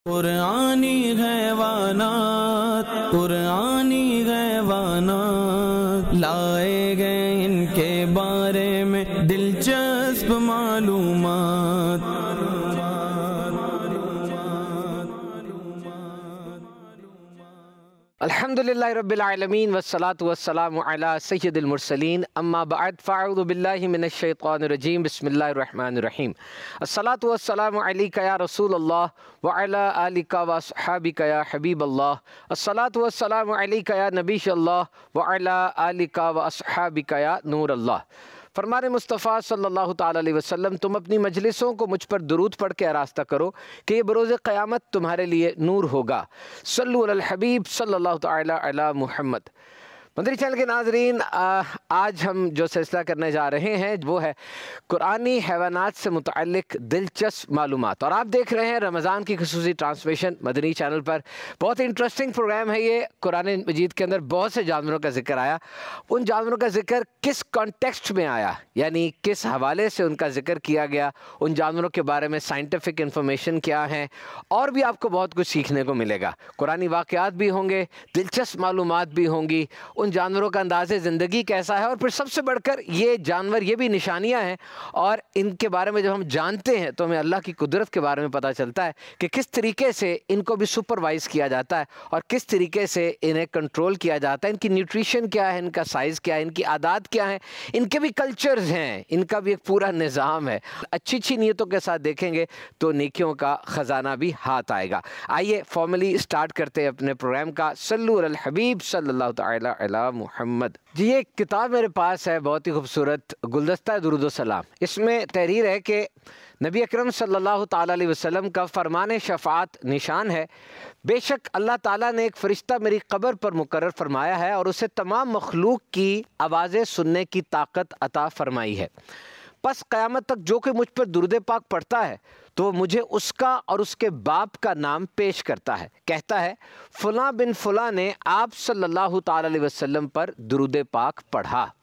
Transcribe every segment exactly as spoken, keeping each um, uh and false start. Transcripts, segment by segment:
कुरानी हैवानात कुरानी हैवानात लाए गए इनके बारे में दिलचस्प मालूमात। अल्हम्दुलिल्लाहि रब्बिल आलमीन वस्सलातु वस्सलामु अला सय्यिदिल मुरसलीन अम्मा बअद फ़अऊज़ु बिल्लाहि मिनश शैतानिर रजीम बिस्मिल्लाहिर रहमानिर रहीम। अस्सलातु वस्सलामु अलैका या रसूलल्लाह व अला आलिका व अस्हाबिका या हबीबल्लाह। अस्सलातु वस्सलामु अलैका या नबीयल्लाह व अला आलिका व अस्हाबिका या नूरल्लाह। फरमाने मुस्तफ़ा सल्लल्लाहु ताला अलैहि वसल्लम, तुम अपनी मजलिसों को मुझ पर दुरूद पढ़ के आरास्ता करो कि ये बरोज़ क़यामत तुम्हारे लिए नूर होगा। सल्लु अलल हबीब सल्लल्लाहु ताला अला मुहम्मद। मदनी चैनल के नाज़रीन, आज हम जो सिलसिला करने जा रहे हैं वो है कुरानी हैवानात से मुतअल्लिक़ दिलचस्प मालूमात, और आप देख रहे हैं रमज़ान की ख़ुसूसी ट्रांसमिशन मदनी चैनल पर। बहुत ही इंटरेस्टिंग प्रोग्राम है ये। कुरान मजीद के अंदर बहुत से जानवरों का जिक्र आया, उन जानवरों का जिक्र किस कॉन्टेक्स्ट में आया, यानी किस हवाले से उनका जिक्र किया गया, उन जानवरों के बारे में साइंटिफिक इन्फॉर्मेशन क्या है, और भी आपको बहुत कुछ सीखने को मिलेगा। कुरानी वाक़यात भी होंगे, दिलचस्प मालूमात भी होंगी, उन जानवरों का अंदाज़े ज़िंदगी कैसा है, और फिर सबसे बढ़कर ये जानवर ये भी निशानियां हैं, और इनके बारे में जब हम जानते हैं तो हमें अल्लाह की कुदरत के बारे में पता चलता है कि किस तरीके से इनको भी सुपरवाइज़ किया जाता है और किस तरीके से इन्हें कंट्रोल किया जाता है। इनकी न्यूट्रिशन क्या है, इनका साइज़ क्या है, इनकी आदात क्या है, इनके भी कल्चर्स हैं, इनका भी एक पूरा निज़ाम है। अच्छी अच्छी नीयतों के साथ देखेंगे तो नेकियों का ख़जाना भी हाथ आएगा। आइए फॉर्मली स्टार्ट करते हैं अपने प्रोग्राम का। सल्लु अलल हबीब सल्लल्लाहु ताला अला मुहम्मद। जी, ये किताब मेरे पास है, बहुत ही खूबसूरत गुलदस्ता दुरूद व सलाम। इसमें तहरीर है कि नबी अकरम सल्लल्लाहु ताला अलैहि वसल्लम का फरमान शफ़ाअत निशान है, बेशक अल्लाह ताला ने एक फ़रिश्ता मेरी कब्र पर मुकर्रर फरमाया है और उसे तमाम मखलूक की आवाज़ें सुनने की ताकत अता फरमाई है। बस क़यामत तक जो कोई मुझ पर दुरूद पाक पढ़ता है तो वो मुझे उसका और उसके बाप का नाम पेश करता है, कहता है फ़लाँ बिन फ़लाँ ने आप सल्लल्लाहु ताला अलैहि वसल्लम पर दुरूद पाक पढ़ा।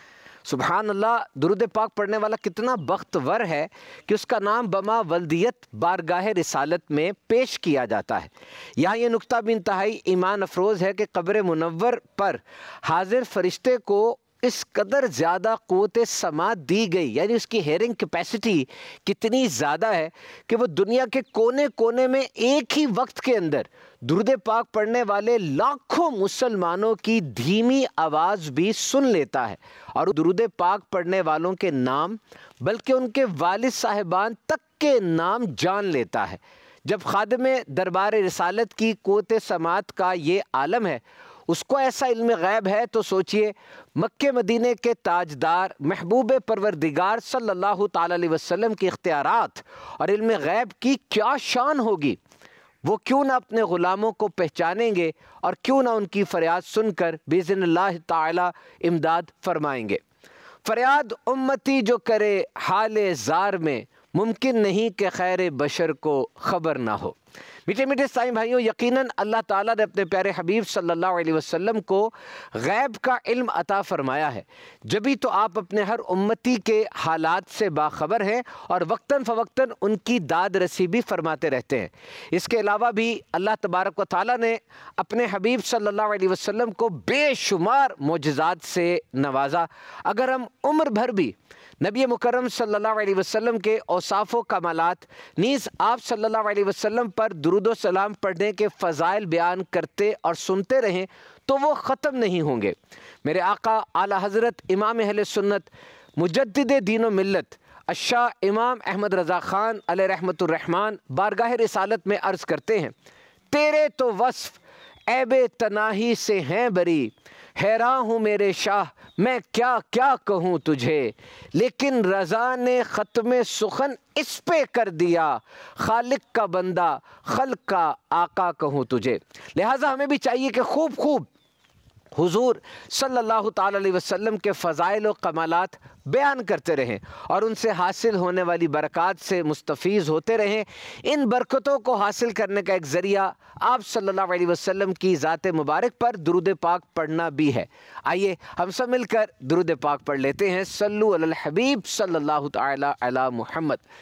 सुबहान अल्लाह, दुरूद पाक पढ़ने वाला कितना बख्तवर है कि उसका नाम बमा वल्दियत बारगाह रिसालत में पेश किया जाता है। यहाँ ये नुक्ता भी इंतहाई ईमान अफरोज़ है कि कब्र मुनव्वर पर हाजिर फरिश्ते को इस कदर ज़्यादा क़ुव्वत समात दी गई, यानी उसकी हेयरिंग कैपेसिटी कितनी ज़्यादा है कि वो दुनिया के कोने कोने में एक ही वक्त के अंदर दुरूद पाक पढ़ने वाले लाखों मुसलमानों की धीमी आवाज़ भी सुन लेता है और दुरूद पाक पढ़ने वालों के नाम बल्कि उनके वालिद साहिबान तक के नाम जान लेता है। जब खादिम दरबार रिसालत की क़ुव्वत समात का ये आलम है, उसको ऐसा इल्म गैब है, तो सोचिए मक्के मदीने के ताजदार महबूब परवरदिगार सल्लल्लाहु ताला अलैहि वसल्लम के इख्तियारात और इल्म गैब की क्या शान होगी। वो क्यों ना अपने ग़ुलामों को पहचानेंगे और क्यों ना उनकी फ़रियाद सुनकर बिइज़्निल्लाह ताला इमदाद फरमाएंगे। फ़रियाद उम्मती जो करे हाले ज़ार में, मुमकिन नहीं कि खैर बशर को ख़बर ना हो। मीठे मीठे साईं भाइयों, यकीनन अल्लाह ताला ने अपने प्यारे हबीब सल्लल्लाहु अलैहि वसल्लम को गैब का इल्म अता फरमाया है, जभी तो आप अपने हर उम्मती के हालात से बाखबर हैं और वक्तन फ़वक्तन उनकी दाद रसी भी फरमाते रहते हैं। इसके अलावा भी अल्लाह तबारक व तआला ने अपने हबीब सल्लल्लाहु अलैहि वसल्लम को बेशुमार मोजज़ात से नवाजा। अगर हम उम्र भर भी नबी मुकर्रम सल्लल्लाहु अलैहि वसल्लम के औसाफ़ व कमालात नीज़ आप सल्लल्लाहु अलैहि वसल्लम पर दुरूद व सलाम पढ़ने के फ़ज़ाइल बयान करते और सुनते रहें तो वो ख़त्म नहीं होंगे। मेरे आका आला हज़रत इमाम अहले सुन्नत मुजद्दिद दीन व मिल्लत अशाह इमाम अहमद रज़ा ख़ान अलैहि रहमतुर रहमान बारगाह रिसालत में अर्ज़ करते हैं, तेरे तो वस्फ़ ऐबे तनाही से हैं बरी, हैरान हूँ मेरे शाह मैं क्या क्या कहूँ तुझे, लेकिन रज़ा ने ख़त्म सुखन इस पे कर दिया, खालिक का बंदा खल्क का आका कहूँ तुझे। लिहाजा हमें भी चाहिए कि खूब खूब हुजूर सल्लल्लाहु ताला अलैहि वसल्लम के फ़ज़ाइल व कमालात बयान करते रहें और उनसे हासिल होने वाली बरक़ात से मुस्तफ़ीज़ होते रहें। इन बरकतों को हासिल करने का एक ज़रिया आप सल्लल्लाहु अलैहि वसल्लम की ज़ात मुबारक पर दुरूद पाक पढ़ना भी है। आइए हम सब मिलकर दुरूद पाक पढ़ लेते हैं। सल्लु अलल हबीब सल्लल्लाहु ताला अला मुहम्मद।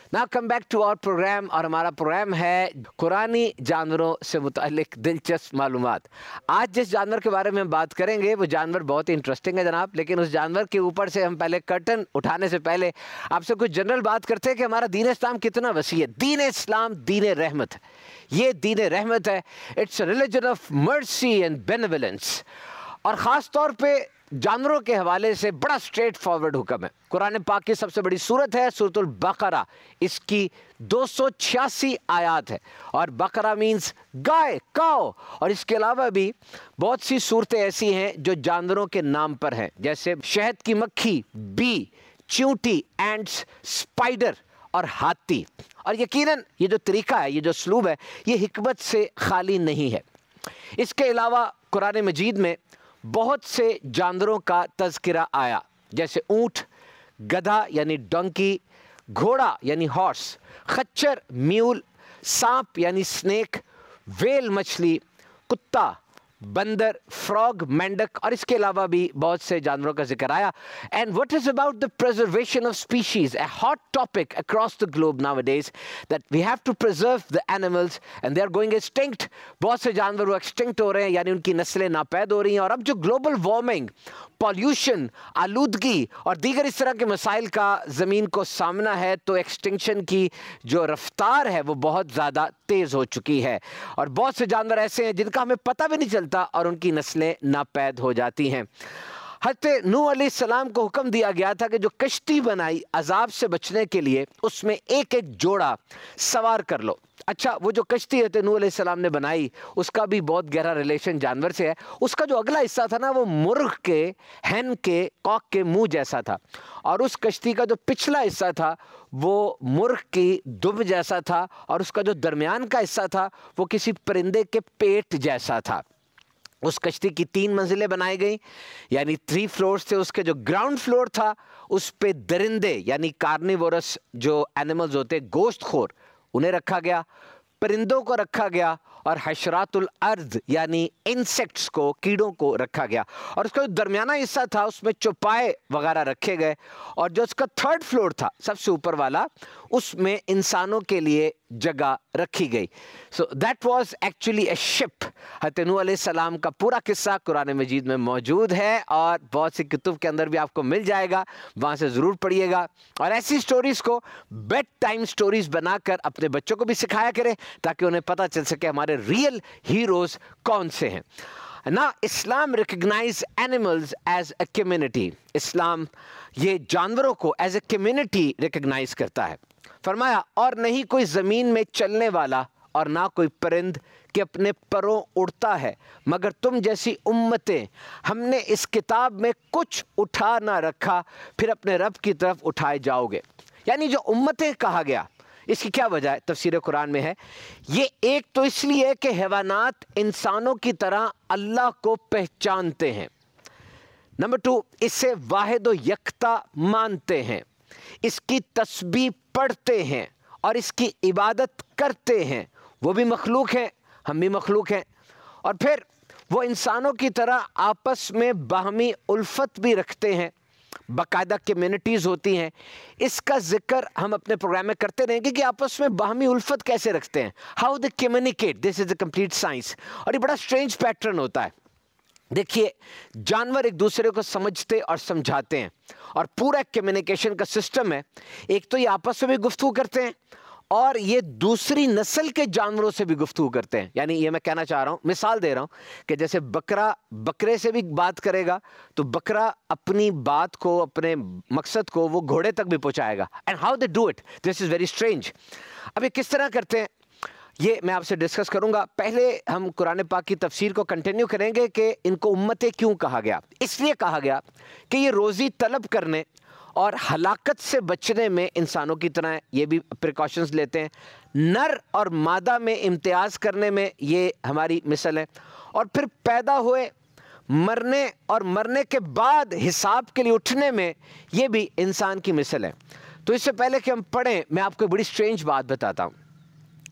Now come back to our program, और हमारा प्रोग्राम है कुरानी जानवरों से मुतालिक दिलचस्प मालूमात। आज जिस जानवर के बारे में हम बात करेंगे वो जानवर बहुत ही इंटरेस्टिंग है जनाब, लेकिन उस जानवर के ऊपर से हम पहले कर्टन उठाने से पहले आपसे कुछ जनरल बात करते हैं कि हमारा दीन इस्लाम कितना वसी है। दीन इस्लाम दीन रहमत है, ये दीन रहमत है। It's religion of mercy and benevolence, और ख़ास तौर पे जानवरों के हवाले से बड़ा स्ट्रेट फॉरवर्ड हुक्म है। कुरान पाक की सबसे बड़ी सूरत है सूरतुल बकरा, इसकी दो सौ छियासी आयात है, और बकरा मीन्स गाय, काओ। और इसके अलावा भी बहुत सी सूरतें ऐसी हैं जो जानवरों के नाम पर हैं, जैसे शहद की मक्खी, बी, चींटी, एंड्स, स्पाइडर और हाथी। और यकीनन ये जो तरीका है, ये जो स्लूब है, ये हिकमत से खाली नहीं है। इसके अलावा कुरान मजीद में बहुत से जानवरों का तज़किरा आया, जैसे ऊंट, गधा यानी डोंकी, घोड़ा यानी हॉर्स, खच्चर म्यूल, सांप यानी स्नेक, वेल मछली, कुत्ता, बंदर, फ्रॉग, मेंढक, और इसके अलावा भी बहुत से जानवरों का जिक्र आया। And what is about the preservation of species, a hot topic across the globe nowadays, that we have to preserve the animals and they are going extinct. बहुत से जानवर वो एक्सटिंक्ट हो रहे हैं, यानी उनकी नस्लें नापैद हो रही हैं। और अब जो ग्लोबल वार्मिंग, पॉल्यूशन, आलूदगी और दीगर इस तरह के मसाइल का ज़मीन को सामना है, तो एक्सटिंक्शन की जो रफ्तार है वो बहुत ज़्यादा तेज़ हो चुकी है। और बहुत से जानवर ऐसे हैं जिनका हमें पता भी नहीं चलता और उनकी नस्लें नापैद हो जाती हैं। हज़रत नूह अलैहिस्सलाम को हुक्म दिया गया था कि जो कश्ती बनाई अजाब से बचने के लिए, उसमें एक एक जोड़ा सवार कर लो। अच्छा, वो जो कश्ती हज़रत नूह अलैहिस्सलाम ने बनाई, उसका भी बहुत गहरा रिलेशन जानवर से है। उसका जो अगला हिस्सा था ना, वो मुर्ग के, हैन के, कॉक के मुंह जैसा था, और उस कश्ती का जो पिछला हिस्सा था वो मुर्ग की दुब जैसा था, और उसका जो दरमियान का हिस्सा था वो किसी परिंदे के पेट जैसा था। उस कश्ती की तीन मंजिलें बनाई गई, यानी थ्री फ्लोर्स थे। उसके जो ग्राउंड फ्लोर था उस पे दरिंदे यानी कार्निवोरस जो एनिमल्स होते, गोश्तखोर, उन्हें रखा गया, परिंदों को रखा गया, और हशरातुल अर्द यानी इंसेक्ट्स को, कीड़ों को रखा गया। और उसका जो दरमियाना हिस्सा था उसमें चौपाए वगैरह रखे गए, और जो उसका थर्ड फ्लोर था, सबसे ऊपर वाला, उसमें इंसानों के लिए जगह रखी गई। So that was actually a ship. हज़रत नूह अलैहिस्सलाम का पूरा किस्सा कुरान मजीद में मौजूद है, और बहुत सी किताब के अंदर भी आपको मिल जाएगा, वहाँ से ज़रूर पढ़िएगा। और ऐसी स्टोरीज़ को बेड टाइम स्टोरीज़ बनाकर अपने बच्चों को भी सिखाया करें, ताकि उन्हें पता चल सके हमारे रियल हीरोज़ कौन से हैं ना। Islam recognize animals as a community. इस्लाम ये जानवरों को एज ए कम्युनिटी रिकग्नाइज करता है। फरमाया, और नहीं कोई ज़मीन में चलने वाला और ना कोई परिंद कि अपने परों उड़ता है, मगर तुम जैसी उम्मतें हमने इस किताब में कुछ उठा ना रखा, फिर अपने रब की तरफ उठाए जाओगे। यानी जो उम्मतें कहा गया, इसकी क्या वजह है? तफसीर कुरान में है, ये एक तो इसलिए कि हैवानात इंसानों की तरह अल्लाह को पहचानते हैं। नंबर टू, इससे वाहिद व यकता मानते हैं, इसकी तस्बीह पढ़ते हैं और इसकी इबादत करते हैं। वो भी मखलूक हैं, हम भी मखलूक हैं। और फिर वो इंसानों की तरह आपस में बाहमी उल्फत भी रखते हैं, बाकायदा कम्युनिटीज़ होती हैं। इसका जिक्र हम अपने प्रोग्राम में करते रहेंगे कि आपस में बाहमी उल्फत कैसे रखते हैं, how they communicate, this is a complete science. और ये बड़ा स्ट्रेंज पैटर्न होता है। देखिए, जानवर एक दूसरे को समझते और समझाते हैं, और पूरा कम्युनिकेशन का सिस्टम है। एक तो ये आपस में भी गुफ्तगू करते हैं, और ये दूसरी नस्ल के जानवरों से भी गुफ्तगू करते हैं। यानी ये मैं कहना चाह रहा हूँ, मिसाल दे रहा हूँ कि जैसे बकरा बकरे से भी बात करेगा, तो बकरा अपनी बात को, अपने मकसद को वो घोड़े तक भी पहुँचाएगा। And how they do it, this is very strange. अब ये किस तरह करते हैं, ये मैं आपसे डिस्कस करूंगा। पहले हम कुरान पाक की तफसीर को कंटिन्यू करेंगे कि इनको उम्मतें क्यों कहा गया। इसलिए कहा गया कि ये रोज़ी तलब करने और हलाकत से बचने में इंसानों की तरह ये भी प्रिकॉशंस लेते हैं। नर और मादा में इम्तियाज़ करने में ये हमारी मिसल है। और फिर पैदा हुए, मरने और मरने के बाद हिसाब के लिए उठने में ये भी इंसान की मिसल है। तो इससे पहले कि हम पढ़ें, मैं आपको बड़ी स्ट्रेंज बात बताता हूँ।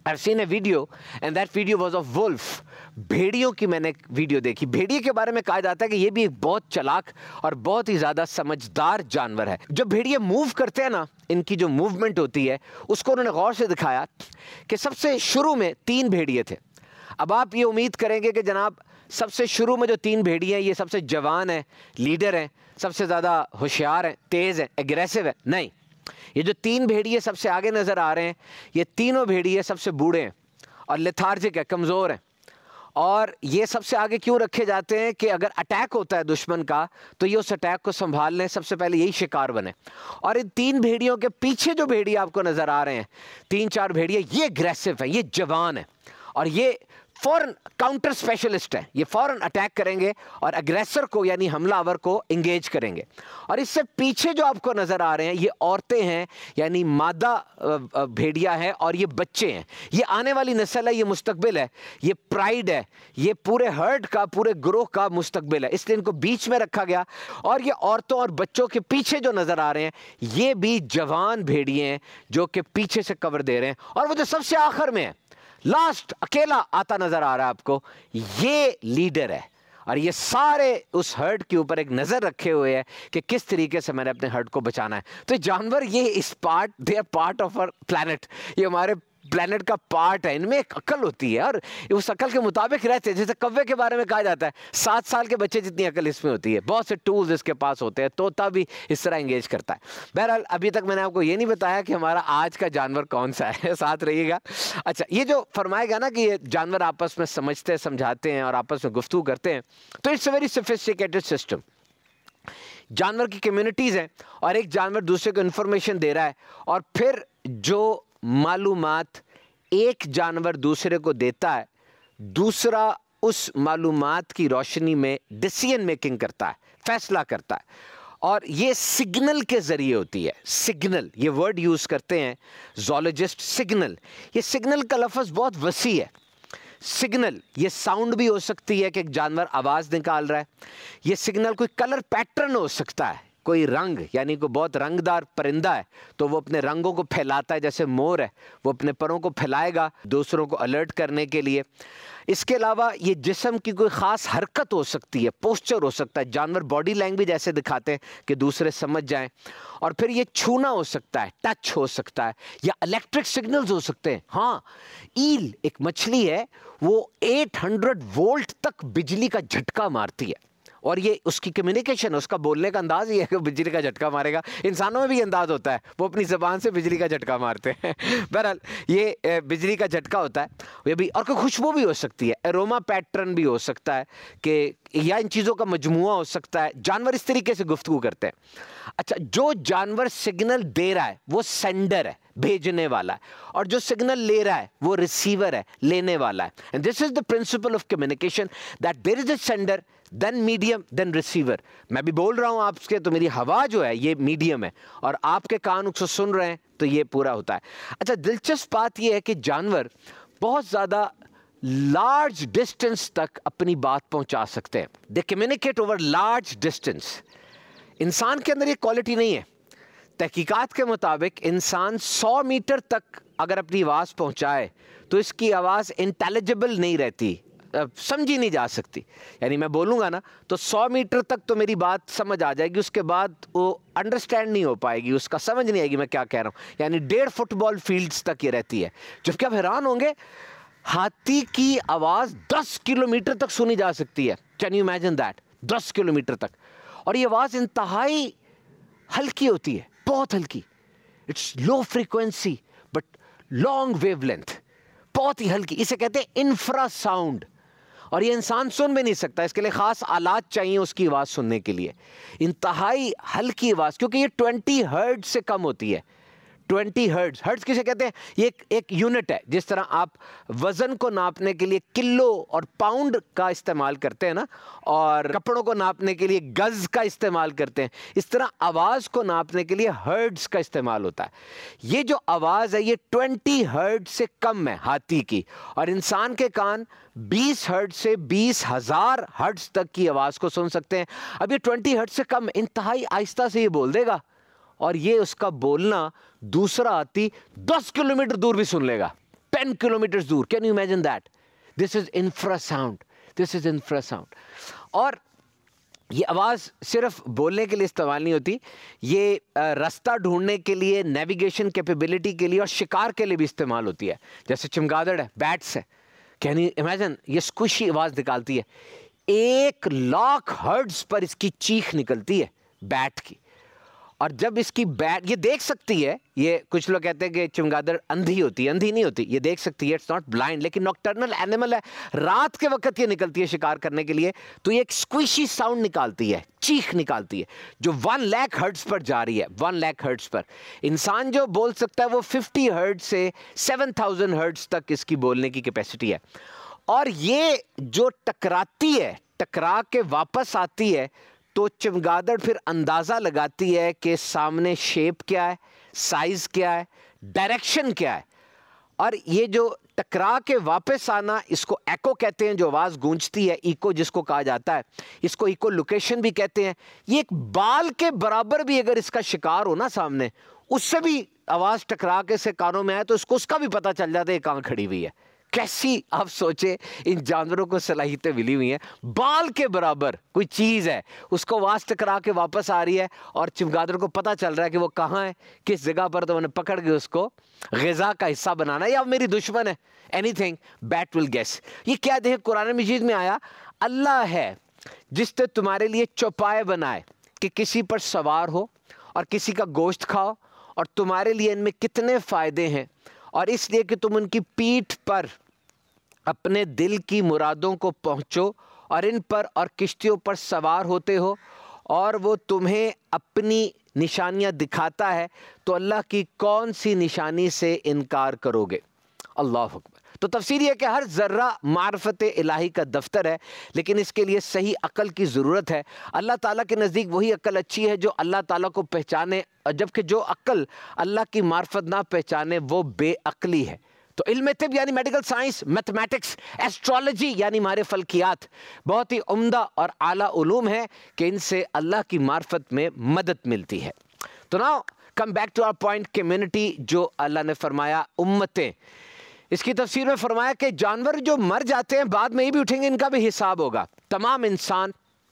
I've seen a video and that video was of wolf. भेड़ियों की मैंने एक वीडियो देखी। भेड़िए के बारे में कहा जाता है कि ये भी एक बहुत चालाक और बहुत ही ज़्यादा समझदार जानवर है। जब भेड़िए मूव करते हैं ना, इनकी जो मूवमेंट होती है उसको उन्होंने गौर से दिखाया कि सबसे शुरू में तीन भेड़िए थे। अब आप ये उम्मीद करेंगे कि जनाब सबसे शुरू में जो तीन भेड़िए हैं ये सबसे जवान हैं, लीडर हैं, सबसे ज़्यादा होशियार हैं, तेज़ हैं, एग्रेसिव है। नहीं, ये जो तीन भेड़िए सबसे आगे नज़र आ रहे हैं, ये तीनों भेड़िए सबसे बूढ़े हैं और लेथार्जिक है, कमज़ोर हैं। और ये सबसे आगे क्यों रखे जाते हैं कि अगर अटैक होता है दुश्मन का तो ये उस अटैक को संभाल लें, सबसे पहले यही शिकार बने। और इन तीन भेड़ियों के पीछे जो भेड़िए आपको नज़र आ रहे हैं, तीन चार भेड़िए, ये एग्रेसिव है, ये जवान है और ये फौरन काउंटर स्पेशलिस्ट है। ये फौरन अटैक करेंगे और अग्रेसर को यानी हमलावर को इंगेज करेंगे। और इससे पीछे जो आपको नज़र आ रहे हैं ये औरतें हैं, यानी मादा भेड़िया है और ये बच्चे हैं। ये आने वाली नस्ल है, ये मुस्तकबिल है, ये प्राइड है, ये पूरे हर्ड का, पूरे ग्रोह का मुस्तकबिल है, इसलिए इनको बीच में रखा गया। और ये औरतों और बच्चों के पीछे जो नज़र आ रहे हैं ये भी जवान भेड़िए हैं जो कि पीछे से कवर दे रहे हैं। और वो जो सबसे आखिर में है, लास्ट अकेला आता नजर आ रहा है आपको, ये लीडर है। और ये सारे उस हर्ड के ऊपर एक नजर रखे हुए हैं कि किस तरीके से मैंने अपने हर्ड को बचाना है। तो जानवर ये इस part, they are part of our planet, ये हमारे प्लैनेट का पार्ट है। इनमें एक अकल होती है और उस अकल के मुताबिक रहते हैं। जैसे कौवे के बारे में कहा जाता है सात साल के बच्चे जितनी अकल इसमें होती है, बहुत से टूल्स इसके पास होते हैं, तोता भी इस तरह एंगेज करता है। बहरहाल अभी तक मैंने आपको ये नहीं बताया कि हमारा आज का जानवर कौन सा है, साथ रहिएगा। अच्छा, ये जो फरमाएगा ना कि ये जानवर आपस में समझते हैं, समझाते हैं और आपस में गुफ्तगू करते हैं, तो it's a very sophisticated system. जानवर की कम्युनिटीज़ हैं और एक जानवर दूसरे को इन्फॉर्मेशन दे रहा है और फिर जो मालूमात एक जानवर दूसरे को देता है, दूसरा उस मालूमात की रोशनी में डिसीजन मेकिंग करता है, फैसला करता है। और ये सिग्नल के ज़रिए होती है। सिग्नल, ये वर्ड यूज़ करते हैं ज़ूलॉजिस्ट, सिग्नल। ये सिग्नल का लफ्ज़ बहुत वसी है। सिग्नल ये साउंड भी हो सकती है कि एक जानवर आवाज़ निकाल रहा है, ये सिग्नल कोई कलर पैटर्न हो सकता है, कोई रंग, यानी कोई बहुत रंगदार परिंदा है तो वो अपने रंगों को फैलाता है, जैसे मोर है वो अपने परों को फैलाएगा दूसरों को अलर्ट करने के लिए। इसके अलावा ये जिस्म की कोई ख़ास हरकत हो सकती है, पोस्चर हो सकता है, जानवर बॉडी लैंग्वेज ऐसे दिखाते हैं कि दूसरे समझ जाएं। और फिर ये छूना हो सकता है, टच हो सकता है, या इलेक्ट्रिक सिग्नल्स हो सकते हैं। हाँ, ईल एक मछली है, वो आठ सौ वोल्ट तक बिजली का झटका मारती है और ये उसकी कम्युनिकेशन, उसका बोलने का अंदाज ये है कि बिजली का झटका मारेगा। इंसानों में भी अंदाज होता है, वो अपनी ज़बान से बिजली का झटका मारते हैं। बहरहाल ये बिजली का झटका होता है ये भी। और कोई खुशबू भी हो सकती है, एरोमा पैटर्न भी हो सकता है कि या इन चीज़ों का मजमुआ हो सकता है। जानवर इस तरीके से गुफ्तगू करते हैं। अच्छा, जो जानवर सिग्नल दे रहा है वो सेंडर है, भेजने वाला है, और जो सिग्नल ले रहा है वो रिसीवर है, लेने वाला है। And this is the principle of communication, that there is a sender, then medium, then receiver. मैं भी बोल रहा हूँ आपके, तो मेरी हवा जो है ये मीडियम है और आपके कान उसको सुन रहे हैं तो ये पूरा होता है। अच्छा, दिलचस्प बात ये है कि जानवर बहुत ज़्यादा लार्ज डिस्टेंस तक अपनी बात पहुंचा सकते हैं। They communicate over large distance. इंसान के अंदर ये क्वालिटी नहीं है। तहकीकात के मुताबिक इंसान सौ मीटर तक अगर अपनी आवाज़ पहुंचाए तो इसकी आवाज़ इंटेलिजिबल नहीं रहती, समझी नहीं जा सकती। यानी मैं बोलूँगा ना तो सौ मीटर तक तो मेरी बात समझ आ जाएगी, उसके बाद वो अंडरस्टैंड नहीं हो पाएगी, उसका समझ नहीं आएगी मैं क्या कह रहा हूँ। यानी डेढ़ फुटबॉल फील्ड्स तक ये रहती है। जबकि आप हैरान होंगे, हाथी की आवाज़ दस किलोमीटर तक सुनी जा सकती है। Can you imagine that? दस किलोमीटर तक। और ये आवाज़ इंतहाई हल्की होती है, बहुत हल्की। It's low frequency but long wavelength, बहुत ही हल्की। इसे कहते हैं इंफ्रासाउंड। और ये इंसान सुन भी नहीं सकता, इसके लिए ख़ास आलात चाहिए उसकी आवाज़ सुनने के लिए। इंतहाई हल्की आवाज़, क्योंकि ये ट्वेंटी हर्ट्ज से कम होती है। ट्वेंटी हर्ट्ज, हर्ट्ज किसे कहते हैं? ये एक, एक यूनिट है। जिस तरह आप वज़न को नापने के लिए किलो और पाउंड का इस्तेमाल करते हैं ना, और कपड़ों को नापने के लिए गज़ का इस्तेमाल करते हैं, इस तरह आवाज़ को नापने के लिए हर्ट्ज का इस्तेमाल होता है। ये जो आवाज़ है ये ट्वेंटी हर्ट्ज से कम है हाथी की, और इंसान के कान बीस हर्ट्ज से बीस हज़ार हर्ट्ज तक की आवाज़ को सुन सकते हैं। अब ये ट्वेंटी हर्ट्ज से कम, इंतहाई आहिस्ता से ये बोल देगा और ये उसका बोलना दूसरा हाथी दस किलोमीटर दूर भी सुन लेगा। टेन किलोमीटर दूर। Can you imagine that? This is infrasound, this is infrasound. और ये आवाज़ सिर्फ बोलने के लिए इस्तेमाल नहीं होती, ये रास्ता ढूंढने के लिए, नेविगेशन कैपेबिलिटी के लिए और शिकार के लिए भी इस्तेमाल होती है। जैसे चमगादड़ है, बैट्स है, कैन यू इमेजिन, ये स्क्विशी आवाज़ निकालती है। एक लाख हर्ट्ज पर इसकी चीख निकलती है बैट की। और जब इसकी बैट ये देख सकती है, ये कुछ लोग कहते हैं कि चमगादड़ अंधी होती है, अंधी नहीं होती, ये देख सकती है, इट्स नॉट ब्लाइंड, लेकिन नॉक्टर्नल एनिमल है, रात के वक्त ये निकलती है शिकार करने के लिए, तो ये एक स्क्विशी साउंड निकालती है, चीख निकालती है, जो वन लाख हर्ट्ज पर जा रही है, वन लाख हर्ट्ज पर। इंसान जो बोल सकता है वो फिफ्टी हर्ट्ज से सेवन थाउजेंड हर्ट्ज तक इसकी बोलने की कैपेसिटी है। और ये जो टकराती है, टकरा के वापस आती है, तो चमगादड़ फिर अंदाज़ा लगाती है कि सामने शेप क्या है, साइज़ क्या है, डायरेक्शन क्या है। और ये जो टकरा के वापस आना, इसको एको कहते हैं, जो आवाज़ गूंजती है, इको जिसको कहा जाता है, इसको इको लोकेशन भी कहते हैं। ये एक बाल के बराबर भी अगर इसका शिकार हो ना सामने, उससे भी आवाज़ टकरा के से कानों में आए तो इसको उसका भी पता चल जाता है कहाँ खड़ी हुई है। कैसी आप सोचे इन जानवरों को सलाहियतें मिली हुई हैं, बाल के बराबर कोई चीज़ है, उसको आवाज़ टकरा के वापस आ रही है और चमगादड़ को पता चल रहा है कि वो कहाँ है, किस जगह पर, तो मैंने पकड़ के उसको ग़िज़ा का हिस्सा बनाना है या मेरी दुश्मन है, एनीथिंग बैट विल गेस। ये क्या देख कुरान मजीद में आया, अल्लाह है जिसने तुम्हारे लिए चौपाए बनाए कि किसी पर सवार हो और किसी का गोश्त खाओ, और तुम्हारे लिए इनमें कितने फ़ायदे हैं, और इसलिए कि तुम उनकी पीठ पर अपने दिल की मुरादों को पहुँचो और इन पर और किश्तियों पर सवार होते हो, और वो तुम्हें अपनी निशानियां दिखाता है, तो अल्लाह की कौन सी निशानी से इनकार करोगे। अल्लाह अकबर। तो तफसीर है कि हर ज़र्रा मार्फत इलाही का दफ्तर है, लेकिन इसके लिए सही अक्ल की ज़रूरत है। अल्लाह ताला के नज़दीक वही अक्ल अच्छी है जो अल्लाह ताला को पहचाने, जबकि जो अक्ल अल्लाह की मार्फत ना पहचाने वो बेअक्ली है। तो इल्म तिब यानी मेडिकल साइंस, मैथमेटिक्स, एस्ट्रोलॉजी यानी मारे फल्कियात बहुत ही उम्दा और आला उलूम है कि इनसे अल्लाह की मार्फत में मदद मिलती है। तो now come back to our point, community जो अल्लाह ने फरमाया उम्मतें, इसकी तफसीर में फरमाया कि जानवर जो मर जाते हैं बाद में ही भी उठेंगे, इनका भी हिसाब होगा। तमाम इंसान,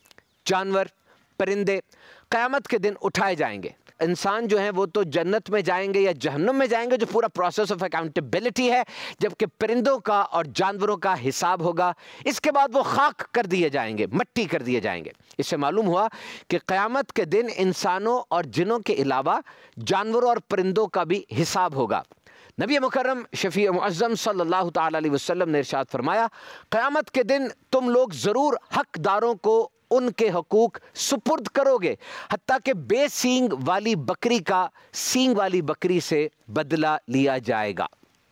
जानवर, परिंदे क़यामत के दिन उठाए जाएंगे। इंसान जो है वो तो जन्नत में जाएंगे या जहन्नुम में जाएंगे, जो पूरा प्रोसेस ऑफ अकाउंटेबिलिटी है, जबकि परिंदों का और जानवरों का हिसाब होगा। इसके बाद वो खाक कर दिए जाएंगे, मट्टी कर दिए जाएंगे। इससे मालूम हुआ कि क़यामत के दिन इंसानों और जिनों के अलावा जानवरों और परिंदों का भी हिसाब होगा। नबी मुकर्रम शफ़ी मुअज़्ज़म सल्लल्लाहु ताला अलैहि वसल्लम ने इरशाद फरमाया, क़यामत के दिन तुम लोग ज़रूर हक़दारों को उनके हकूक़ सुपुर्द करोगे, हत्ता कि बेसींग वाली बकरी का सींग वाली बकरी से बदला लिया जाएगा।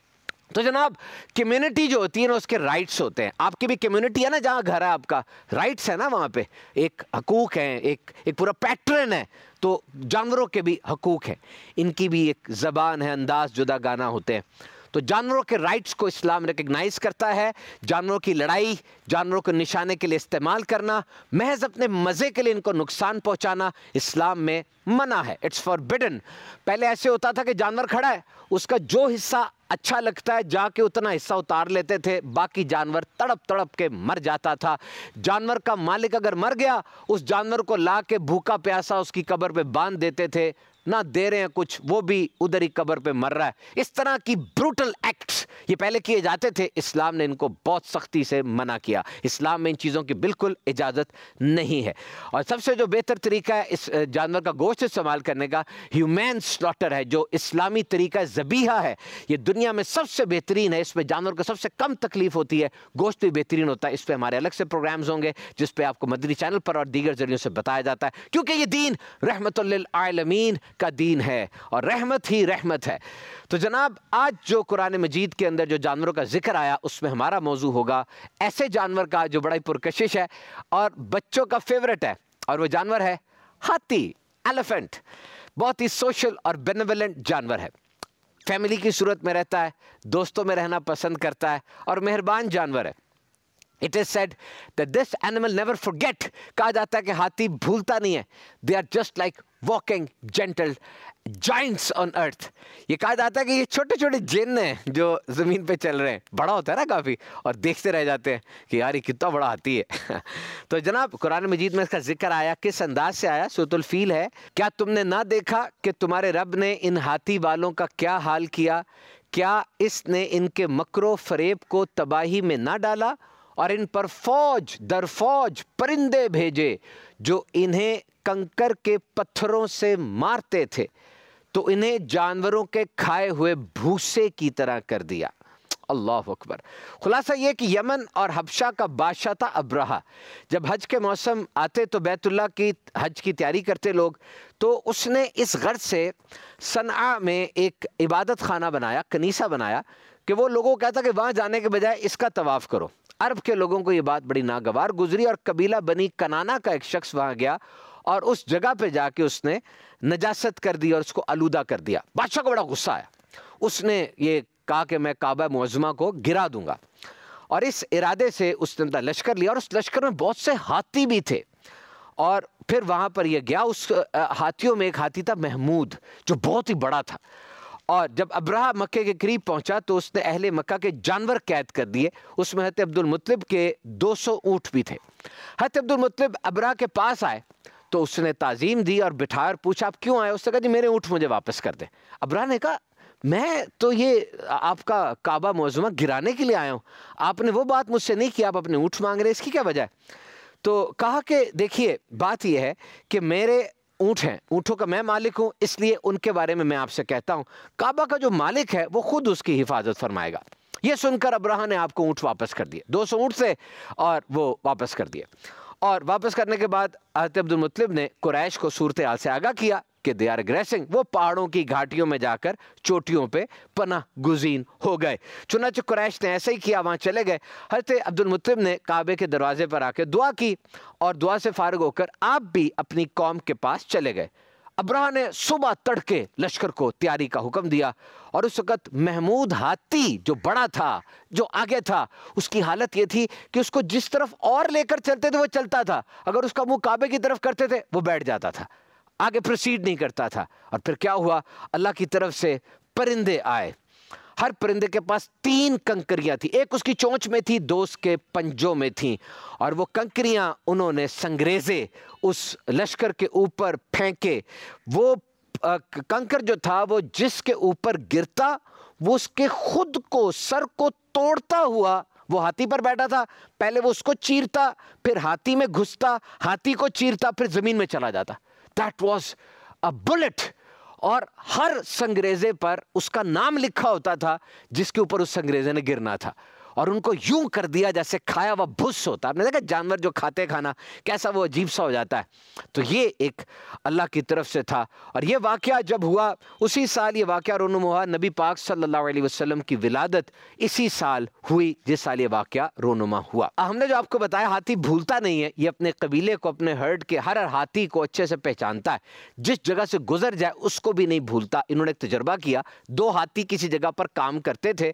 तो जनाब कम्युनिटी जो होती है ना, उसके राइट्स होते हैं। आपकी भी कम्युनिटी है ना, जहाँ घर है आपका, राइट्स है ना, वहाँ पे एक हकूक़ हैं, एक एक पूरा पैटर्न है। तो जानवरों के भी हकूक़ हैं, इनकी भी एक ज़बान है, अंदाज़ जुदा गाना होते हैं। तो जानवरों के राइट्स को इस्लाम रिकग्नाइज़ करता है। जानवरों की लड़ाई, जानवरों को निशाने के लिए इस्तेमाल करना, महज अपने मज़े के लिए इनको नुकसान पहुंचाना इस्लाम में मना है, इट्स फॉरबिडन। पहले ऐसे होता था कि जानवर खड़ा है, उसका जो हिस्सा अच्छा लगता है जाके उतना हिस्सा उतार लेते थे, बाकी जानवर तड़प तड़प के मर जाता था। जानवर का मालिक अगर मर गया, उस जानवर को ला के भूखा प्यासा उसकी कब्र पे बांध देते थे, ना दे रहे हैं कुछ, वो भी उधर ही कब्र पे मर रहा है। इस तरह की ब्रूटल एक्ट्स ये पहले किए जाते थे, इस्लाम ने इनको बहुत सख्ती से मना किया। इस्लाम में इन चीज़ों की बिल्कुल इजाज़त नहीं है। और सबसे जो बेहतर तरीका है इस जानवर का गोश्त इस्तेमाल करने का, ह्यूमैन स्लॉटर है, जो इस्लामी तरीका ज़बीहा है। ये दुनिया में सबसे बेहतरीन है, इसमें जानवर को सबसे कम तकलीफ होती है, गोश्त भी बेहतरीन होता है। इस पर हमारे अलग से प्रोग्राम्स होंगे जिस पर आपको मदनी चैनल पर और दीगर जरियों से बताया जाता है, क्योंकि ये दीन रहमतुल लिल आलमीन का दीन है और रहमत ही रहमत है। तो जनाब आज जो कुरान मजीद के अंदर जो जानवरों का जिक्र आया, उसमें हमारा मौजू होगा ऐसे जानवर का जो बड़ा ही पुरकशिश है और बच्चों का फेवरेट है, और वो जानवर है हाथी, एलिफेंट। बहुत ही सोशल और बेनेवलेंट जानवर है, फैमिली की सूरत में रहता है, दोस्तों में रहना पसंद करता है और मेहरबान जानवर है। It is said that this animal never forget, कहा जाता है कि हाथी भूलता नहीं है। They are just like walking gentle giants on earth. ये कहा जाता है कि ये छोटे छोटे जिन्न हैं जो ज़मीन पे चल रहे हैं। बड़ा होता है ना काफ़ी, और देखते रह जाते हैं कि यार ये कितना बड़ा हाथी है। तो जनाब कुरान मजीद में इसका जिक्र आया, किस अंदाज से आया? सूरतुल फील है, क्या तुमने ना देखा कि तुम्हारे रब ने इन हाथी वालों का क्या हाल किया? क्या इसने इनके मकरो फरेब को तबाही में ना डाला और इन पर फौज दर फौज परिंदे भेजे जो इन्हें कंकर के पत्थरों से मारते थे, तो इन्हें जानवरों के खाए हुए भूसे की तरह कर दिया। अल्लाह अकबर। खुलासा ये कि यमन और हबशा का बादशाह था अब्रहा। जब हज के मौसम आते तो बैतुल्लाह की हज की तैयारी करते लोग, तो उसने इस गर्ज से सनआ में एक इबादत खाना बनाया, कनीसा बनाया, कि वो लोगों को कहता कि वहाँ जाने के बजाय इसका तवाफ़ करो। अरब के लोगों को ये बात बड़ी नागवार गुजरी और कबीला बनी कनाना का एक शख्स वहाँ गया और उस जगह पे जाके उसने नजासत कर दी और उसको आलूदा कर दिया। बादशाह को बड़ा गुस्सा आया। उसने ये कहा कि मैं काबा मुअज़्ज़मा को गिरा दूंगा, और इस इरादे से उसने लश्कर लिया और उस लश्कर में बहुत से हाथी भी थे। और फिर वहाँ पर यह गया, उस हाथियों में एक हाथी था महमूद, जो बहुत ही बड़ा था। और जब अब्रहा मक्के के करीब पहुंचा तो उसने अहले मक्का के जानवर कैद कर दिए। उसमें हज़रत अब्दुल मुत्तलिब के दो सौ ऊँट भी थे। हज़रत अब्दुल मुत्तलिब अब्रहा के पास आए तो उसने ताज़ीम दी और बिठाया और पूछा आप क्यों आए? उसने कहा जी मेरे ऊँट मुझे वापस कर दे। अब्रहा ने कहा मैं तो ये आपका काबा मुअज़्ज़मा गिराने के लिए आया हूँ, आपने वो बात मुझसे नहीं की, आप अपने ऊँट मांग रहे हैं, इसकी क्या वजह है? तो कहा कि देखिए बात यह है कि मेरे ऊँट हैं, ऊँटों का मैं मालिक हूँ, इसलिए उनके बारे में मैं आपसे कहता हूँ, काबा का जो मालिक है वो खुद उसकी हिफाजत फरमाएगा। ये सुनकर अब्रहा ने आपको ऊँट वापस कर दिए, दो सौ ऊँट से, और वो वापस कर दिए। और वापस करने के बाद हज़रत अब्दुल मुत्तलिब ने कुरैश को सूरत हाल से आगाह किया कि दे आर अग्रेसिंग। वो पहाड़ों की घाटियों में जाकर चोटियों पे पनाह गुज़ीन हो गए। चुनांचे कुरैश ने ऐसा ही किया, वहाँ चले गए। हज़रत अब्दुल मुत्तलिब ने काबे के दरवाजे पर आकर दुआ की और दुआ से फारिग होकर आप भी अपनी कौम के पास चले गए। अब्रहा ने सुबह तड़के लश्कर को तैयारी का हुक्म दिया और उस वक़्त महमूद हाथी जो बड़ा था, जो आगे था, उसकी हालत ये थी कि उसको जिस तरफ और लेकर चलते थे वो चलता था, अगर उसका मुंह काबे की तरफ करते थे वो बैठ जाता था, आगे प्रोसीड नहीं करता था। और फिर क्या हुआ, अल्लाह की तरफ से परिंदे आए। हर परिंदे के पास तीन कंकरियां थी, एक उसकी चोंच में थी, दो उसके पंजों में थी, और वो कंकरियां उन्होंने संग्रेजे उस लश्कर के ऊपर फेंके। वो आ, कंकर जो था वो जिसके ऊपर गिरता वो उसके खुद को, सर को तोड़ता हुआ, वो हाथी पर बैठा था, पहले वो उसको चीरता, फिर हाथी में घुसता, हाथी को चीरता, फिर जमीन में चला जाता। That was a bullet. और हर संग्रेजे पर उसका नाम लिखा होता था जिसके ऊपर उस संग्रेजे ने गिरना था, और उनको यूं कर दिया जैसे खाया हुआ भुस होता। आपने देखा जानवर जो खाते खाना कैसा वो अजीब सा हो जाता है, तो ये एक अल्लाह की तरफ से था। और ये वाक़या जब हुआ उसी साल ये वाक़या रोनुमा हुआ, नबी पाक सल्लल्लाहु अलैहि वसल्लम की विलादत इसी साल हुई जिस साल ये वाक़या रोनुमा हुआ। हमने जो आपको बताया हाथी भूलता नहीं है, ये अपने कबीले को, अपने हर्ड के हर हर हाथी को अच्छे से पहचानता है, जिस जगह से गुजर जाए उसको भी नहीं भूलता। इन्होंने एक तजर्बा किया, दो हाथी किसी जगह पर काम करते थे,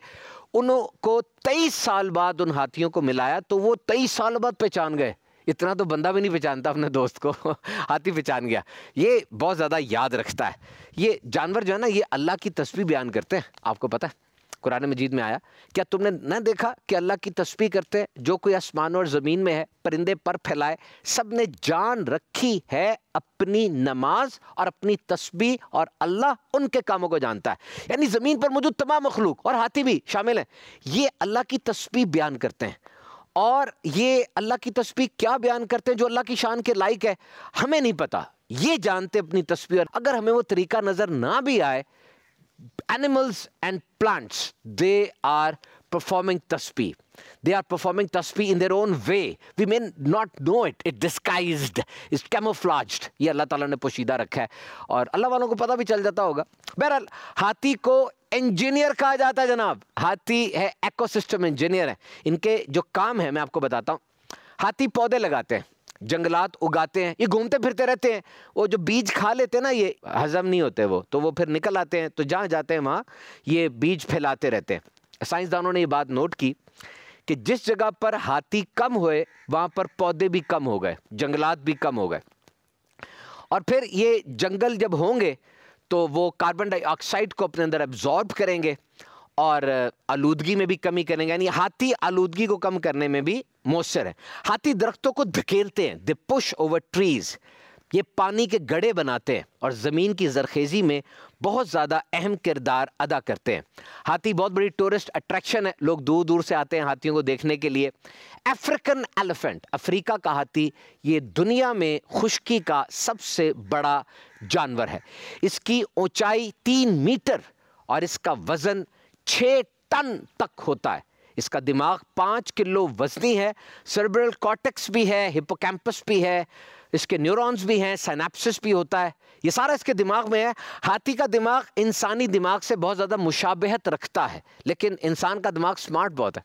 उनको तेईस साल बाद उन हाथियों को मिलाया तो वो तेईस साल बाद पहचान गए। इतना तो बंदा भी नहीं पहचानता अपने दोस्त को, हाथी पहचान गया। ये बहुत ज़्यादा याद रखता है। ये जानवर जो है ना, ये अल्लाह की तस्बीह बयान करते हैं। आपको पता है कुरान मजीद में आया, क्या तुमने न देखा कि अल्लाह की तस्बीह करते हैं जो कोई आसमान और ज़मीन में है, परिंदे पर फैलाए, सब ने जान रखी है अपनी नमाज और अपनी तस्बीह, और अल्लाह उनके कामों को जानता है। यानी ज़मीन पर मौजूद तमाम मखलूक और हाथी भी शामिल हैं, ये अल्लाह की तस्बीह बयान करते हैं। और ये अल्लाह की तस्बीह क्या बयान करते हैं जो अल्लाह की शान के लायक है, हमें नहीं पता, ये जानते अपनी तस्बीह। अगर हमें वो तरीका नज़र ना भी आए, animals and plants, they are performing tasbih. They are performing tasbih in their own way. We may not know it. It's disguised. It's camouflaged. ये अल्लाह ताला ने पोशीदा रखा है और अल्लाह वालों को पता भी चल जाता होगा। बहरहाल हाथी को इंजीनियर कहा जाता है जनाब। हाथी है इकोसिस्टम इंजीनियर है। इनके जो काम है मैं आपको बताता हूँ। हाथी पौधे लगाते हैं, जंगलात उगाते हैं, ये घूमते फिरते रहते हैं। वो जो बीज खा लेते हैं ना, ये हजम नहीं होते वो, तो वो फिर निकल आते हैं, तो जहाँ जाते हैं वहाँ ये बीज फैलाते रहते हैं। साइंसदानों ने ये बात नोट की कि जिस जगह पर हाथी कम हुए वहाँ पर पौधे भी कम हो गए, जंगलात भी कम हो गए। और फिर ये जंगल जब होंगे तो वो कार्बन डाइऑक्साइड को अपने अंदर एब्जॉर्ब करेंगे और आलूदगी में भी कमी करेंगे। यानी हाथी आलूदगी को कम करने में भी मौसर है। हाथी दरख्तों को धकेलते हैं, दे पुश ओवर ट्रीज। ये पानी के गड्ढे बनाते हैं और ज़मीन की ज़रखेज़ी में बहुत ज़्यादा अहम किरदार अदा करते हैं। हाथी बहुत बड़ी टूरिस्ट अट्रैक्शन है, लोग दूर दूर से आते हैं हाथियों को देखने के लिए। अफ्रीकन एलिफेंट, अफ्रीका का हाथी, ये दुनिया में खुश्की का सबसे बड़ा जानवर है। इसकी ऊंचाई तीन मीटर और इसका वज़न छः टन तक होता है। इसका दिमाग पाँच किलो वजनी है, सेरेब्रल कॉर्टेक्स भी है, हिप्पोकैम्पस भी है, इसके न्यूरॉन्स भी हैं, साइनेप्सिस भी होता है, ये सारा इसके दिमाग में है। हाथी का दिमाग इंसानी दिमाग से बहुत ज़्यादा मुशाबहत रखता है, लेकिन इंसान का दिमाग स्मार्ट बहुत है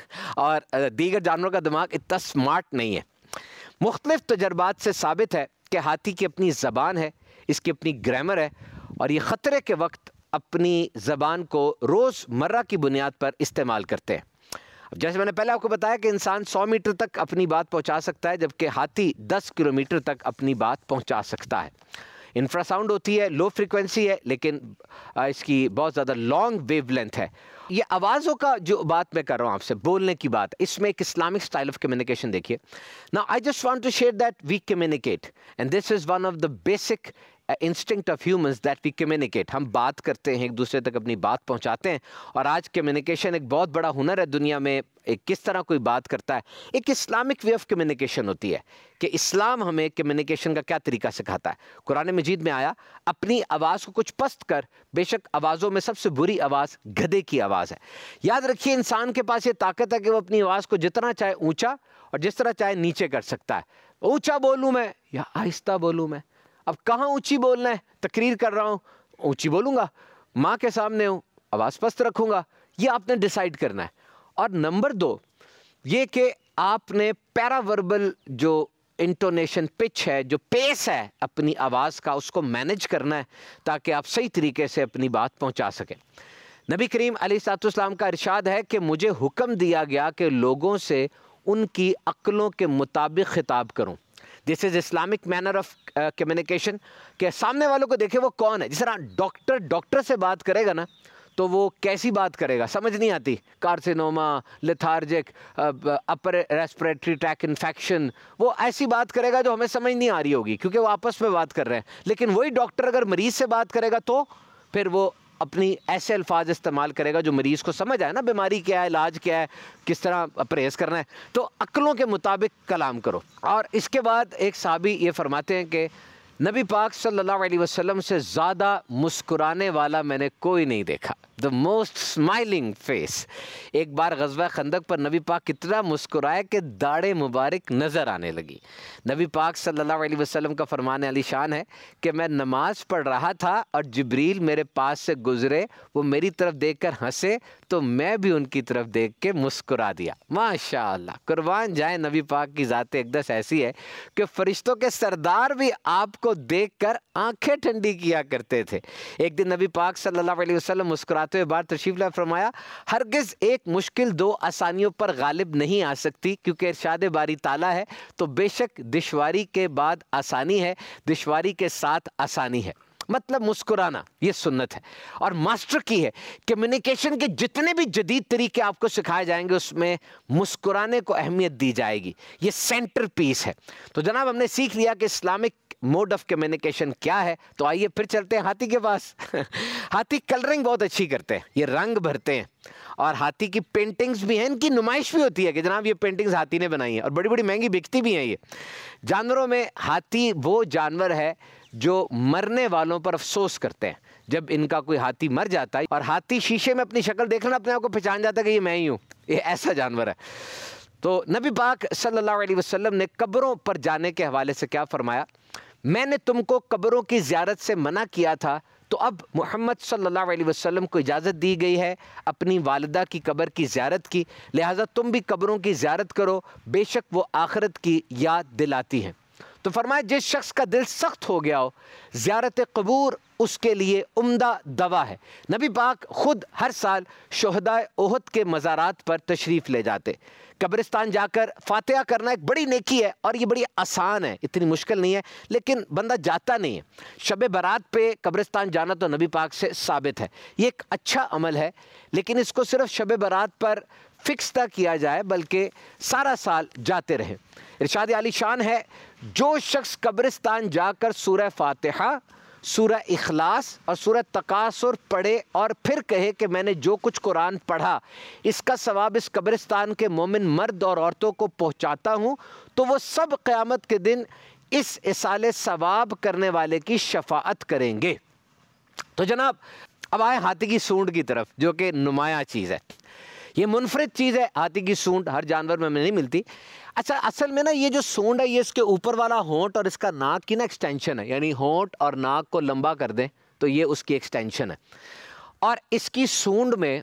और दीगर जानवरों का दिमाग इतना स्मार्ट नहीं है। मुख्तलिफ तजर्बात से साबित है कि हाथी की अपनी ज़बान है, इसकी अपनी ग्रामर है और ये ख़तरे के वक्त अपनी ज़बान को रोज़मर्रा की बुनियाद पर इस्तेमाल करते हैं। अब जैसे मैंने पहले आपको बताया कि इंसान सौ मीटर तक अपनी बात पहुंचा सकता है, जबकि हाथी दस किलोमीटर तक अपनी बात पहुंचा सकता है। इंफ्रासाउंड होती है, लो फ्रीक्वेंसी है, लेकिन इसकी बहुत ज़्यादा लॉन्ग वेवलेंथ है। ये आवाज़ों का जो बात मैं कर रहा हूँ आपसे, बोलने की बात, इसमें एक इस्लामिक स्टाइल ऑफ कम्युनिकेशन देखिए। Now I just want to share that we communicate and this is one of the basic instinct of humans that we communicate. हम बात करते हैं, एक दूसरे तक अपनी बात पहुंचाते हैं और आज कम्युनिकेशन एक बहुत बड़ा हुनर है दुनिया में। एक किस तरह कोई बात करता है, एक इस्लामिक वे ऑफ कम्युनिकेशन होती है कि इस्लाम हमें कम्युनिकेशन का क्या तरीका सिखाता है। कुरान मजीद में आया, अपनी आवाज़ को कुछ पस्त कर, बेशक आवाज़ों में सबसे बुरी आवाज़ गधे की आवाज़ है। याद रखिए, इंसान के पास ये ताकत है कि वो अपनी आवाज़ को जितना चाहे ऊँचा और जिस तरह चाहे नीचे कर सकता है। ऊँचा बोलूँ मैं या आहिस्ता बोलूँ मैं, अब कहाँ ऊंची बोलना है, तकरीर कर रहा हूँ ऊंची बोलूँगा, माँ के सामने हूँ आवाज़ पस्त रखूँगा, ये आपने डिसाइड करना है। और नंबर दो ये कि आपने पैरावर्बल जो इंटोनेशन पिच है, जो पेस है अपनी आवाज़ का, उसको मैनेज करना है ताकि आप सही तरीके से अपनी बात पहुँचा सकें। नबी करीम अलैहिस्सलाम का इरशाद है कि मुझे हुक्म दिया गया कि लोगों से उनकी अक्लों के मुताबिक खिताब करूँ। This is Islamic manner of communication कि सामने वालों को देखे वो कौन है। जिस तरह डॉक्टर डॉक्टर से बात करेगा ना, तो वो कैसी बात करेगा समझ नहीं आती, carcinoma, lethargic, upper respiratory track infection, वो ऐसी बात करेगा जो हमें समझ नहीं आ रही होगी क्योंकि वो आपस में बात कर रहे हैं। लेकिन वही डॉक्टर अगर मरीज़ से बात करेगा तो फिर वो अपनी ऐसे अल्फाज इस्तेमाल करेगा जो मरीज़ को समझ आए ना, बीमारी क्या है, इलाज क्या है, किस तरह परहेज़ करना है। तो अक्लों के मुताबिक कलाम करो। और इसके बाद एक साहबी ये फरमाते हैं कि नबी पाक सल्लल्लाहु अलैहि वसल्लम से ज़्यादा मुस्कुराने वाला मैंने कोई नहीं देखा, द मोस्ट स्माइलिंग फेस। एक बार ग़ज़वा खंदक पर नबी पाक कितना मुस्कुराए कि दाढ़े मुबारक नज़र आने लगी। नबी पाक सल्लल्लाहु अलैहि वसल्लम का फरमान अली शान है कि मैं नमाज पढ़ रहा था और जिब्रील मेरे पास से गुज़रे, वो मेरी तरफ देखकर हंसे तो मैं भी उनकी तरफ देख के मुस्कुरा दिया। माशाअल्लाह, कुर्बान जाए नबी पाक की ज़ात अक़दस ऐसी है कि फ़रिश्तों के सरदार भी आपको देखकर आंखें ठंडी किया करते थे। एक दिन नबी पाक सल्लल्लाहु अलैहि वसल्लम मुस्कुराते हुए बाहर तशरीफ़ ला फरमाया, हरगिज़ एक मुश्किल दो आसानियों पर गालिब नहीं आ सकती क्योंकि इरशाद बारी ताला है, तो बेशक दुश्वारी के बाद आसानी है, दुश्वारी के साथ आसानी है। मतलब मुस्कुराना ये सुन्नत है और मास्टर की है। कम्युनिकेशन के जितने भी जदीद तरीके आपको सिखाए जाएंगे उसमें मुस्कुराने को अहमियत दी जाएगी, ये सेंटर पीस है। तो जनाब हमने सीख लिया कि इस्लामिक मोड ऑफ कम्युनिकेशन क्या है। तो आइए फिर चलते हैं हाथी के पास। हाथी कलरिंग बहुत अच्छी करते हैं, ये रंग भरते हैं और हाथी की पेंटिंग्स भी हैं, इनकी नुमाइश भी होती है कि जनाब ये पेंटिंग्स हाथी ने बनाई हैं और बड़ी बड़ी महंगी बिकती भी हैं। ये जानवरों में हाथी वो जानवर है जो मरने वालों पर अफसोस करते हैं। जब इनका कोई हाथी मर जाता है और हाथी शीशे में अपनी शक्ल देखना अपने आप को पहचान जाता है कि ये मैं ही हूँ, ये ऐसा जानवर है। तो नबी पाक सल्लल्लाहु अलैहि वसल्लम ने कब्रों पर जाने के हवाले से क्या फरमाया, मैंने तुमको कब्रों की ज़ियारत से मना किया था, तो अब मोहम्मद सल्लल्लाहु अलैहि वसल्लम को इजाज़त दी गई है अपनी वालिदा की कब्र की ज़ियारत की, लिहाजा तुम भी कब्रों की ज़ियारत करो, बेशक वो आखिरत की याद दिलाती हैं। तो फरमाया जिस शख्स का दिल सख्त हो गया हो, ज़ियारत क़बूर उसके लिए उम्दा दवा है। नबी पाक खुद हर साल शुहदाए ओहद के मज़ारात पर तशरीफ़ ले जाते, कब्रिस्तान जाकर फातिहा करना एक बड़ी नेकी है और ये बड़ी आसान है, इतनी मुश्किल नहीं है, लेकिन बंदा जाता नहीं है। शब बारात पे कब्रिस्तान जाना तो नबी पाक से साबित है, ये एक अच्छा अमल है, लेकिन इसको सिर्फ शब बारात पर फिक्स ना किया जाए बल्कि सारा साल जाते रहे। इरशाद आली शान है, जो शख्स कब्रिस्तान जाकर सूरह फातिहा, सूरह इखलास और सूरह तकासुर पढ़े और फिर कहे कि मैंने जो कुछ कुरान पढ़ा इसका सवाब इस कब्रिस्तान के मोमिन मर्द और औरतों को पहुंचाता हूँ, तो वो सब क़यामत के दिन इस इसाले सवाब करने वाले की शफाअत करेंगे। तो जनाब अब आए हाथी की सूंड की तरफ, जो कि नुमाया चीज़ है। ये मुनफरिद चीज़ है, हाथी की सूंड हर जानवर में नहीं मिलती। अच्छा, असल में ना ये जो सूंड है ये इसके ऊपर वाला होंठ और इसका नाक की ना एक्सटेंशन है, यानी होंठ और नाक को लंबा कर दें तो ये उसकी एक्सटेंशन है। और इसकी सूंड में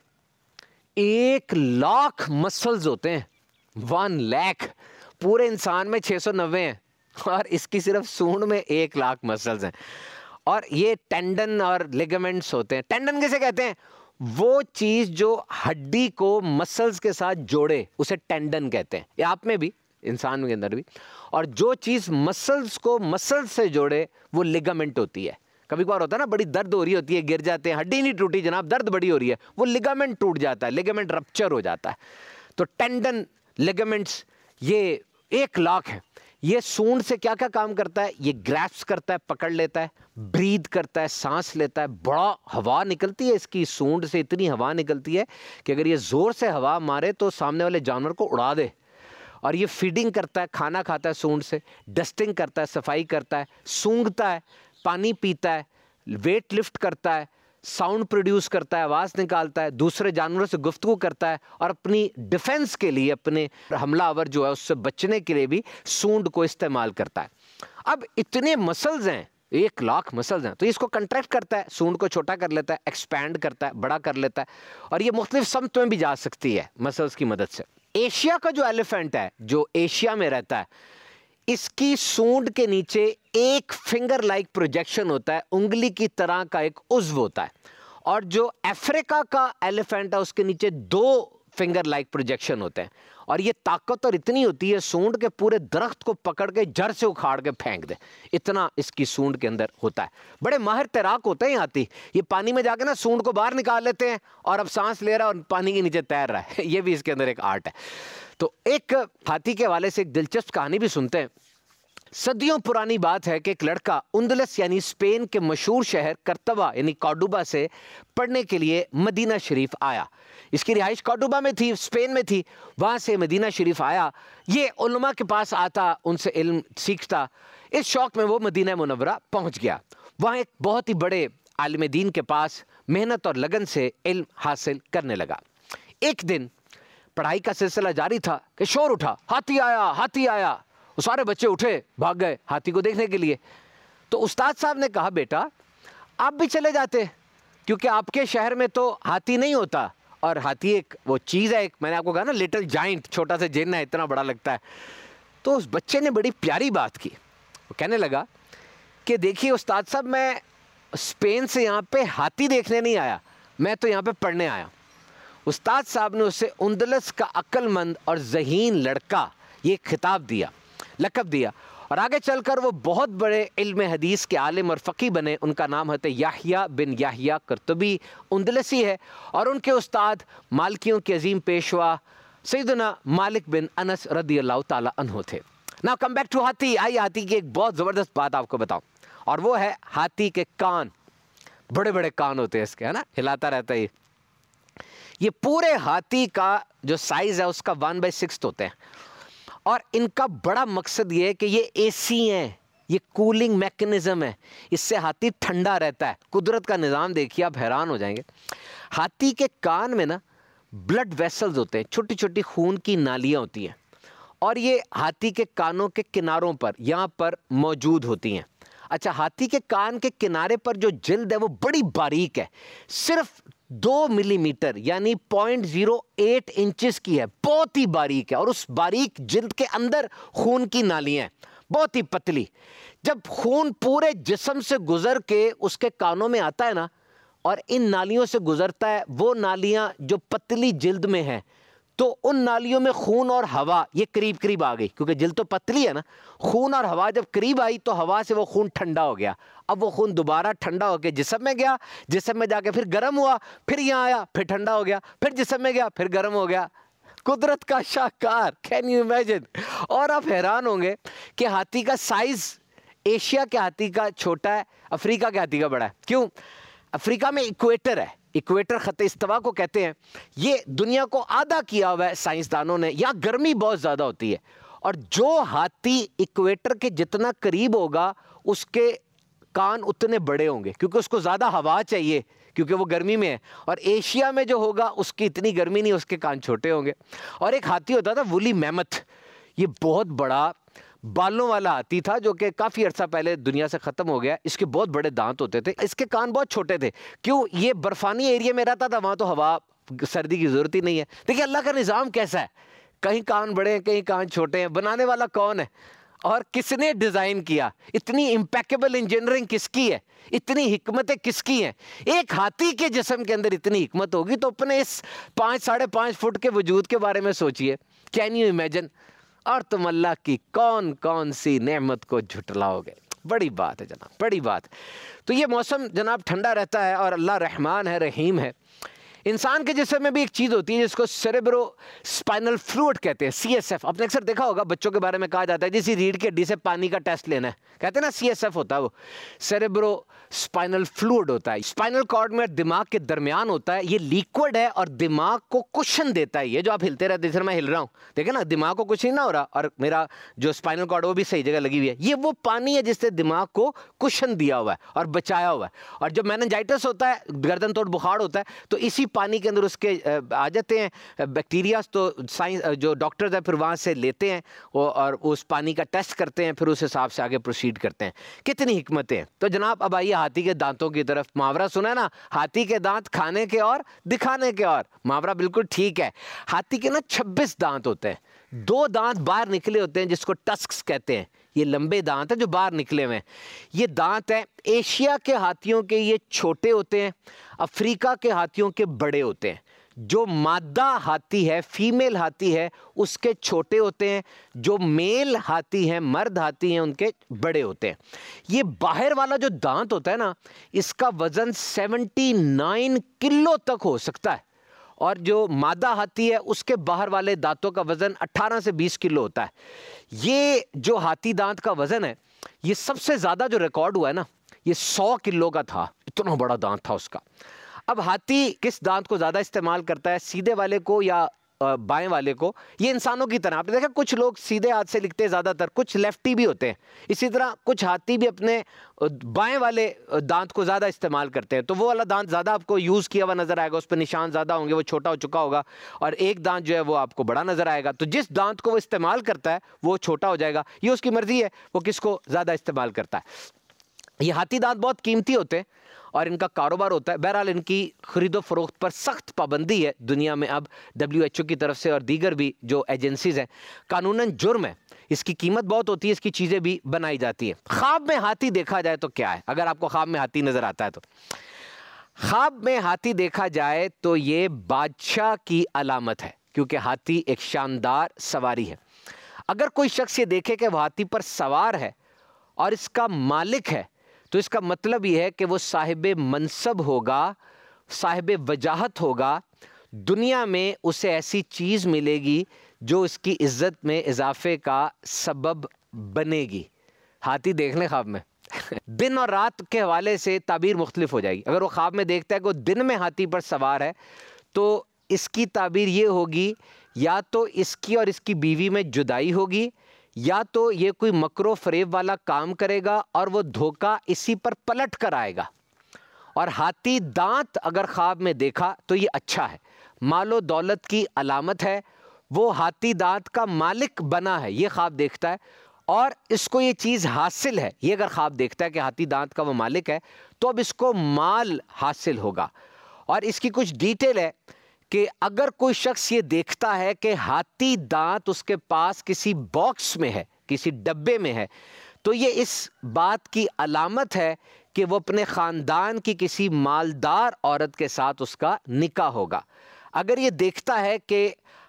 एक लाख मसल्स होते हैं, वन लाख। पूरे इंसान में छः सौ नब्बे हैं और इसकी सिर्फ सूंड में एक लाख मसल्स हैं। और ये टेंडन और लिगामेंट्स होते हैं। टेंडन किसे कहते हैं? वो चीज़ जो हड्डी को मसल्स के साथ जोड़े उसे टेंडन कहते हैं, ये आप में भी, इंसान के अंदर भी। और जो चीज़ मसल्स को मसल्स से जोड़े वो लिगामेंट होती है। कभी कभार होता है ना, बड़ी दर्द हो रही होती है, गिर जाते हैं, हड्डी नहीं टूटी जनाब, दर्द बड़ी हो रही है, वो लिगामेंट टूट जाता है, लिगामेंट रप्चर हो जाता है। तो टेंडन, लिगामेंट्स ये एक लाख है। ये सूंड से क्या क्या काम करता है? ये ग्रैप्स करता है, पकड़ लेता है, ब्रीद करता है, सांस लेता है। बड़ा हवा निकलती है इसकी सूंड से, इतनी हवा निकलती है कि अगर ये ज़ोर से हवा मारे तो सामने वाले जानवर को उड़ा दे। और ये फीडिंग करता है, खाना खाता है सूंड से, डस्टिंग करता है, सफाई करता है, सूंघता है, पानी पीता है, वेट लिफ्ट करता है, साउंड प्रोड्यूस करता है, आवाज़ निकालता है, दूसरे जानवरों से गुफ्तगू करता है और अपनी डिफेंस के लिए, अपने हमलावर जो है उससे बचने के लिए भी सूंड को इस्तेमाल करता है। अब इतने मसल्स हैं, एक लाख मसल्स हैं, तो इसको कंट्रैक्ट करता है, सूंड को छोटा कर लेता है, एक्सपैंड करता है, बड़ा कर लेता है, और ये मुख्तलिफ समत में भी जा सकती है मसल्स की मदद से। एशिया का जो एलिफेंट है, जो एशिया में रहता है, इसकी सूंड के नीचे एक फिंगर लाइक प्रोजेक्शन होता है, उंगली की तरह का एक उज्व होता है। और जो अफ्रीका का एलिफेंट है उसके नीचे दो फिंगर लाइक प्रोजेक्शन होते हैं। और ये ताकतवर इतनी होती है सूंड के पूरे दरख्त को पकड़ के जड़ से उखाड़ के फेंक दे, इतना इसकी सूंड के अंदर होता है। बड़े माहिर तैराक होते हैं हाथी, ये पानी में जाके ना सूंड को बाहर निकाल लेते हैं और अब सांस ले रहा है और पानी के नीचे तैर रहा है। ये भी इसके अंदर एक आर्ट है। तो एक हाथी के हवाले से एक दिलचस्प कहानी भी सुनते हैं। सदियों पुरानी बात है कि एक लड़का उंदलस यानी स्पेन के मशहूर शहर कर्तबा यानी कॉर्डोबा से पढ़ने के लिए मदीना शरीफ आया। इसकी रिहाइश कॉर्डोबा में थी, स्पेन में थी। वहाँ से मदीना शरीफ आया, ये उलमा के पास आता, उनसे इल्म सीखता। इस शौक़ में वो मदीना मुनव्वरा पहुँच गया। वहाँ एक बहुत ही बड़े आलिम दीन के पास मेहनत और लगन से इल्म हासिल करने लगा। एक दिन पढ़ाई का सिलसिला जारी था कि शोर उठा, हाथी आया, हाथी आया। वो सारे बच्चे उठे, भाग गए हाथी को देखने के लिए। तो उस्ताद साहब ने कहा, बेटा आप भी चले जाते, क्योंकि आपके शहर में तो हाथी नहीं होता। और हाथी एक वो चीज़ है, एक मैंने आपको कहा ना लिटिल जाइंट, छोटा सा जिन्न है, इतना बड़ा लगता है। तो उस बच्चे ने बड़ी प्यारी बात की, वो कहने लगा कि देखिए उस्ताद साहब, मैं स्पेन से यहाँ पे हाथी देखने नहीं आया, मैं तो यहाँ पे पढ़ने आया। उस्ताद साहब ने उसे उंदलस का अक्लमंद और ज़हीन लड़का ये खिताब दिया, लक़ब दिया। और आगे चलकर वो बहुत बड़े इल्म हदीस के आलिम और फ़क़ी बने। उनका नाम है याहिया बिन याहिया कुर्तुबी, उंदलसी है। और उनके उस्ताद मालिकियों के अजीम पेशवा सैयदना मालिक बिन अनस रदियल्लाहु ताला अन्हु थे। नाउ कम बैक टू हाथी। आई हाथी की एक बहुत ज़बरदस्त बात आपको बताऊं, और वो है हाथी के कान। बड़े बड़े कान होते हैं इसके, है ना, हिलाता रहता है ये। ये पूरे हाथी का जो साइज़ है उसका वन बाई सिक्स होते हैं। और इनका बड़ा मकसद ये है कि ये एसी हैं, ये कूलिंग मैकेनिज़्म है, इससे हाथी ठंडा रहता है। कुदरत का निज़ाम देखिए, आप हैरान हो जाएंगे। हाथी के कान में ना ब्लड वेसल्स होते हैं, छोटी छोटी खून की नालियाँ होती हैं, और ये हाथी के कानों के किनारों पर यहाँ पर मौजूद होती हैं। अच्छा, हाथी के कान के किनारे पर जो जिल्द है वो बड़ी बारीक है, सिर्फ दो मिलीमीटर यानी पॉइंट जीरो एट इंचेस की है, बहुत ही बारीक है। और उस बारीक जिल्द के अंदर खून की नालियाँ हैं, बहुत ही पतली। जब खून पूरे जिस्म से गुजर के उसके कानों में आता है ना, और इन नालियों से गुजरता है, वो नालियाँ जो पतली जिल्द में हैं, तो उन नालियों में खून और हवा ये करीब करीब आ गई, क्योंकि जिल्द तो पतली है ना। खून और हवा जब करीब आई तो हवा से वो खून ठंडा हो गया। अब वो खून दोबारा ठंडा होकर जिस्म में गया, जिस्म में जाके फिर गर्म हुआ, फिर यहाँ आया, फिर ठंडा हो गया, फिर जिस्म में गया, फिर गर्म हो गया। कुदरत का शाहकार, कैन यू इमेजिन। और आप हैरान होंगे कि हाथी का साइज एशिया के हाथी का छोटा है, अफ्रीका के हाथी का बड़ा है। क्यों? अफ्रीका में इक्वेटर है, इक्वेटर खत्ते इस्तवा को कहते हैं। ये दुनिया को आधा किया हुआ है साइंसदानों ने। यहाँ गर्मी बहुत ज़्यादा होती है, और जो हाथी इक्वेटर के जितना करीब होगा उसके कान उतने बड़े होंगे, क्योंकि उसको ज़्यादा हवा चाहिए, क्योंकि वो गर्मी में है। और एशिया में जो होगा उसकी इतनी गर्मी नहीं, उसके कान छोटे होंगे। और एक हाथी होता था वुली मैमथ, ये बहुत बड़ा बालों वाला हाथी था, जो कि काफ़ी अर्सा पहले दुनिया से ख़त्म हो गया। इसके बहुत बड़े दांत होते थे, इसके कान बहुत छोटे थे। क्यों? ये बर्फानी एरिया में रहता था, वहाँ तो हवा सर्दी की ज़रूरत ही नहीं है। देखिए अल्लाह का निज़ाम कैसा है, कहीं कान बड़े हैं, कहीं कान छोटे हैं। बनाने वाला कौन है और किसने डिज़ाइन किया? इतनी इम्पेकेबल इंजीनियरिंग किसकी है? इतनी हिकमतें किसकी हैं? एक हाथी के जिस्म के अंदर इतनी हिकमत होगी तो अपने इस पाँच साढ़े पाँच फुट के वजूद के बारे में सोचिए। Can you imagine? और तुम अल्लाह की कौन कौन सी नेमत को झुटलाओगे। बड़ी बात है जनाब, बड़ी बात। तो ये मौसम जनाब ठंडा रहता है और अल्लाह रहमान है, रहीम है। इंसान के जिस्म में भी एक चीज़ होती है जिसको सेरेब्रो स्पाइनल फ्लूइड कहते हैं, सी एस एफ। आपने अक्सर देखा होगा बच्चों के बारे में कहा जाता है जिस रीढ़ की हड्डी से पानी का टेस्ट लेना है, कहते हैं ना सी एस एफ होता है, वो सेरेब्रो स्पाइनल फ्लूइड होता है। स्पाइनल कॉर्ड में दिमाग के दरमियान होता है। ये लिक्विड है और दिमाग को कुशन देता है। ये जो आप हिलते रहते हैं, मैं हिल रहा हूँ, देखे ना, दिमाग को कुछ नहीं ना हो रहा, और मेरा जो स्पाइनल कॉर्ड वो भी सही जगह लगी हुई है। ये वो पानी है जिससे दिमाग को कुशन दिया हुआ है और बचाया हुआ है। और जब मेनिंजाइटिस होता है, गर्दन तोड़ बुखार होता है, तो इसी पानी के अंदर उसके आ जाते हैं बैक्टीरियाज। तो साइंस जो डॉक्टर्स हैं फिर वहाँ से लेते हैं और उस पानी का टेस्ट करते हैं, फिर उस हिसाब से आगे प्रोसीड करते हैं। कितनी हिकमतें हैं। तो जनाब अब आइए हाथी के दांतों की तरफ। मुहावरा सुना है ना, हाथी के दांत खाने के और दिखाने के और। मुहावरा बिल्कुल ठीक है। हाथी के ना छब्बीस दांत होते हैं, दो दांत बाहर निकले होते हैं जिसको टस्क्स कहते हैं। ये लंबे दांत है जो बाहर निकले हुए हैं, ये दांत है। एशिया के हाथियों के ये छोटे होते हैं, अफ्रीका के हाथियों के बड़े होते हैं। जो मादा हाथी है, फीमेल हाथी है, उसके छोटे होते हैं। जो मेल हाथी हैं, मर्द हाथी हैं, उनके बड़े होते हैं। ये बाहर वाला जो दांत होता है ना, इसका वजन उन्यासी किलो तक हो सकता है, और जो मादा हाथी है उसके बाहर वाले दांतों का वजन अठारह से बीस किलो होता है। ये जो हाथी दांत का वजन है, ये सबसे ज्यादा जो रिकॉर्ड हुआ है ना, ये सौ किलो का था। इतना बड़ा दांत था उसका। अब हाथी किस दांत को ज्यादा इस्तेमाल करता है, सीधे वाले को या बाएं वाले को? ये इंसानों की तरह, आपने देखा कुछ लोग सीधे हाथ से लिखते हैं ज्यादातर, कुछ लेफ्टी भी होते हैं। इसी तरह कुछ हाथी भी अपने बाएं वाले दांत को ज्यादा इस्तेमाल करते हैं। तो वो वाला दांत ज्यादा आपको यूज किया हुआ नजर आएगा, उस पर निशान ज्यादा होंगे, वो छोटा हो चुका होगा, और एक दांत जो है वो आपको बड़ा नजर आएगा। तो जिस दांत को वो इस्तेमाल करता है वो छोटा हो जाएगा। ये उसकी मर्जी है वो किसको ज्यादा इस्तेमाल करता है। ये हाथी दांत बहुत कीमती होते हैं और इनका कारोबार होता है। बहरहाल इनकी खरीदो फरोख्त पर सख्त पाबंदी है दुनिया में अब डब्ल्यू एच ओ की तरफ से, और दीगर भी जो एजेंसीज हैं। कानूनन जुर्म है, इसकी कीमत बहुत होती है, इसकी चीज़ें भी बनाई जाती हैं। ख्वाब में हाथी देखा जाए तो क्या है? अगर आपको ख्वाब में हाथी नज़र आता है तो ख्वाब में हाथी देखा जाए तो ये बादशाह की अलामत है, क्योंकि हाथी एक शानदार सवारी है। अगर कोई शख्स ये देखे कि वह हाथी पर सवार है और इसका मालिक है, तो इसका मतलब यह है कि वो साहिब मनसब होगा, साहिब वजाहत होगा। दुनिया में उसे ऐसी चीज़ मिलेगी जो इसकी इज्जत में इजाफे का सबब बनेगी। हाथी देख लें ख्वाब में दिन और रात के हवाले से ताबीर मुख्तलिफ हो जाएगी। अगर वो ख्वाब में देखता है कि वो दिन में हाथी पर सवार है, तो इसकी ताबीर ये होगी या तो इसकी और इसकी बीवी में जुदाई होगी, या तो ये कोई मकरो फरेब वाला काम करेगा और वो धोखा इसी पर पलट कर आएगा। और हाथी दांत अगर ख्वाब में देखा तो ये अच्छा है, मालो दौलत की अलामत है। वो हाथी दांत का मालिक बना है, ये ख्वाब देखता है, और इसको ये चीज़ हासिल है। ये अगर ख्वाब देखता है कि हाथी दांत का वो मालिक है, तो अब इसको माल हासिल होगा। और इसकी कुछ डिटेल है कि अगर कोई शख्स ये देखता है कि हाथी दांत उसके पास किसी बॉक्स में है, किसी डब्बे में है, तो ये इस बात की अलामत है कि वो अपने ख़ानदान की किसी मालदार औरत के साथ उसका निकाह होगा। अगर ये देखता है कि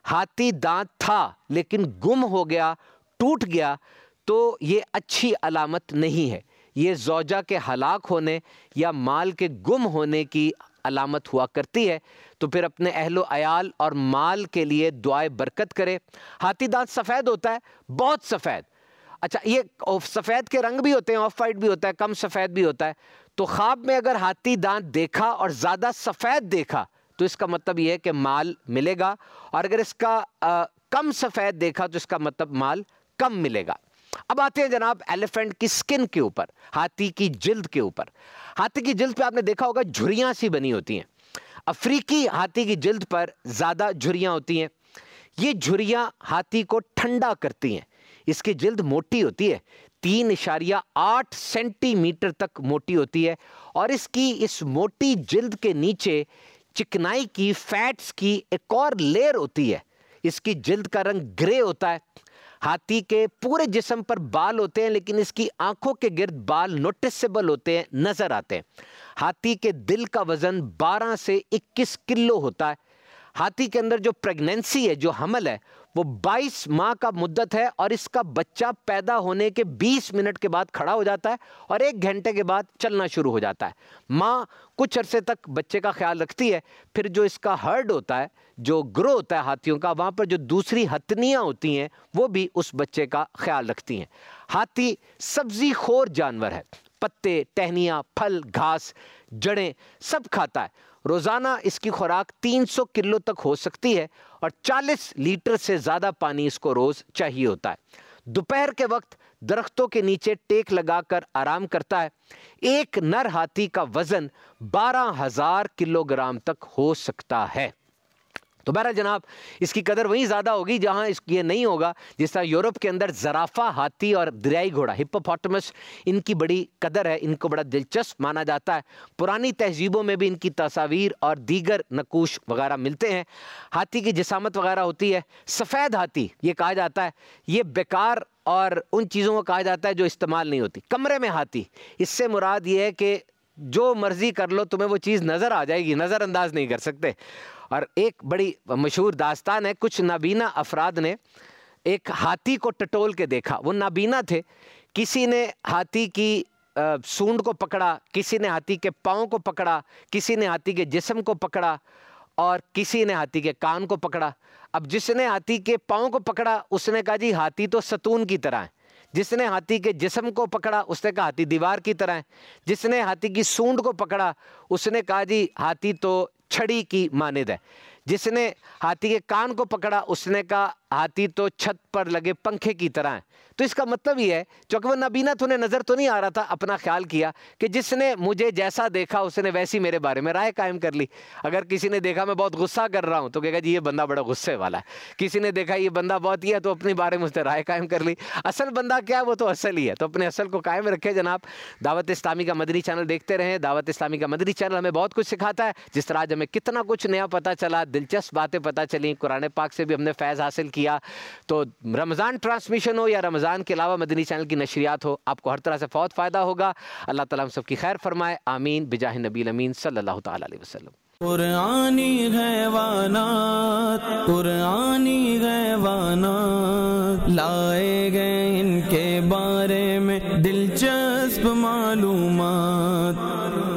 हाथी दांत था लेकिन गुम हो गया, टूट गया, तो ये अच्छी अलामत नहीं है। ये ज़ौजा के हलाक होने या माल के गुम होने की अलामत हुआ करती है। तो फिर अपने अहलो अयाल और माल के लिए दुआए बरकत करे। हाथी दांत सफ़ेद होता है, बहुत सफ़ेद। अच्छा, ये सफ़ेद के रंग भी होते हैं, ऑफ वाइट भी होता है, कम सफ़ेद भी होता है। तो ख्वाब में अगर हाथी दांत देखा और ज़्यादा सफ़ेद देखा तो इसका मतलब ये है कि माल मिलेगा, और अगर इसका आ, कम सफ़ेद देखा तो इसका मतलब माल कम मिलेगा। अब आते हैं जनाब एलिफेंट की स्किन के ऊपर, हाथी की जिल्द के ऊपर। हाथी की जिल्द पे आपने देखा होगा झुर्रियाँ सी बनी होती हैं। अफ्रीकी हाथी की जिल्द पर ज़्यादा झुर्रियाँ होती हैं। ये झुर्रियाँ हाथी को ठंडा करती हैं। इसकी जिल्द मोटी होती है, तीन इशारिया आठ सेंटीमीटर तक मोटी होती है, और इसकी इस मोटी जिल्द के नीचे चिकनाई की, फैट्स की एक और लेयर होती है। इसकी जिल्द का रंग ग्रे होता है। हाथी के पूरे जिस्म पर बाल होते हैं, लेकिन इसकी आंखों के गिर्द बाल नोटिसेबल होते हैं, नजर आते हैं। हाथी के दिल का वजन बारह से इक्कीस किलो होता है। हाथी के अंदर जो प्रेगनेंसी है, जो हमल है, वो बाईस माह का मुद्दत है, और इसका बच्चा पैदा होने के बीस मिनट के बाद खड़ा हो जाता है और एक घंटे के बाद चलना शुरू हो जाता है। माँ कुछ अरसे तक बच्चे का ख्याल रखती है, फिर जो इसका हर्ड होता है, जो ग्रो होता है हाथियों का, वहाँ पर जो दूसरी हथनियाँ होती हैं वो भी उस बच्चे का ख्याल रखती हैं। हाथी सब्जी खोर जानवर है, पत्ते, टहनियाँ, फल, घास, जड़ें सब खाता है। रोज़ाना इसकी खुराक तीन सौ किलो तक हो सकती है, और चालीस लीटर से ज़्यादा पानी इसको रोज़ चाहिए होता है। दोपहर के वक्त दरख्तों के नीचे टेक लगाकर आराम करता है। एक नर हाथी का वज़न बारह हज़ार किलोग्राम तक हो सकता है। तो बहरहाल जनाब, इसकी कदर वहीं ज़्यादा होगी जहाँ इस ये नहीं होगा। जिस तरह यूरोप के अंदर ज़राफ़ा हाथी और दरियाई घोड़ा हिप्पोपोटामस, इनकी बड़ी कदर है, इनको बड़ा दिलचस्प माना जाता है। पुरानी तहजीबों में भी इनकी तस्वीर और दीगर नकूश वगैरह मिलते हैं। हाथी की जिसामत वगैरह होती है। सफ़ेद हाथी ये कहा जाता है, ये बेकार और उन चीज़ों को कहा जाता है जो इस्तेमाल नहीं होती। कमरे में हाथी, इससे मुराद ये है कि जो मर्ज़ी कर लो, तुम्हें वो चीज़ नज़र आ जाएगी, नज़रअंदाज नहीं कर सकते। और एक बड़ी मशहूर दास्तान है, कुछ नाबीना अफराद ने एक हाथी को टटोल के देखा। वो नाबीना थे। किसी ने हाथी की सूंड को पकड़ा, किसी ने हाथी के पाँव को पकड़ा, किसी ने हाथी के जिस्म को पकड़ा, और किसी ने हाथी के कान को पकड़ा। अब जिसने हाथी के पाँव को पकड़ा उसने कहा जी हाथी तो सतून की तरह है। जिसने हाथी के जिस्म को पकड़ा उसने कहा हाथी दीवार की तरह है। जिसने हाथी की सूंड को पकड़ा उसने कहा जी हाथी तो छड़ी की मानिद है। जिसने हाथी के कान को पकड़ा उसने कहा हाथी तो छत पर लगे पंखे की तरह है। तो इसका मतलब ये है, क्योंकि वो नबीना तो उन्हें नज़र तो नहीं आ रहा था, अपना ख्याल किया कि जिसने मुझे जैसा देखा उसने वैसी मेरे बारे में राय कायम कर ली। अगर किसी ने देखा मैं बहुत गुस्सा कर रहा हूँ तो कहेगा जी ये बंदा बड़ा गुस्से वाला है। किसी ने देखा ये बंदा बहुत ही है तो अपने बारे में उसने राय कायम कर ली। असल बंदा क्या है, वो तो असल ही है। तो अपने असल को कायम रखे जनाब। दावत इस्लामी का मदनी चैनल देखते रहें। दावत इस्लामी का मदनी चैनल हमें बहुत कुछ सिखाता है। जिस तरह आज हमें कितना कुछ नया पता चला, दिलचस्प बातें पता चली, कुरान पाक से भी हमने फैज़ हासिल किया। तो रमज़ान ट्रांसमिशन हो या रमज़ान के अलावा मदनी चैनल की नशरियात हो, आपको हर तरह से बहुत फ़ायदा होगा। अल्लाह ताला हम सब की खैर फरमाए, आमीन बिजाह नबी अमीन सल्लल्लाहु तआला अलैहि वसल्लम। कुरानी गैवानात, कुरानी गैवानात लाए गए इनके बारे में दिलचस्प मालूमात।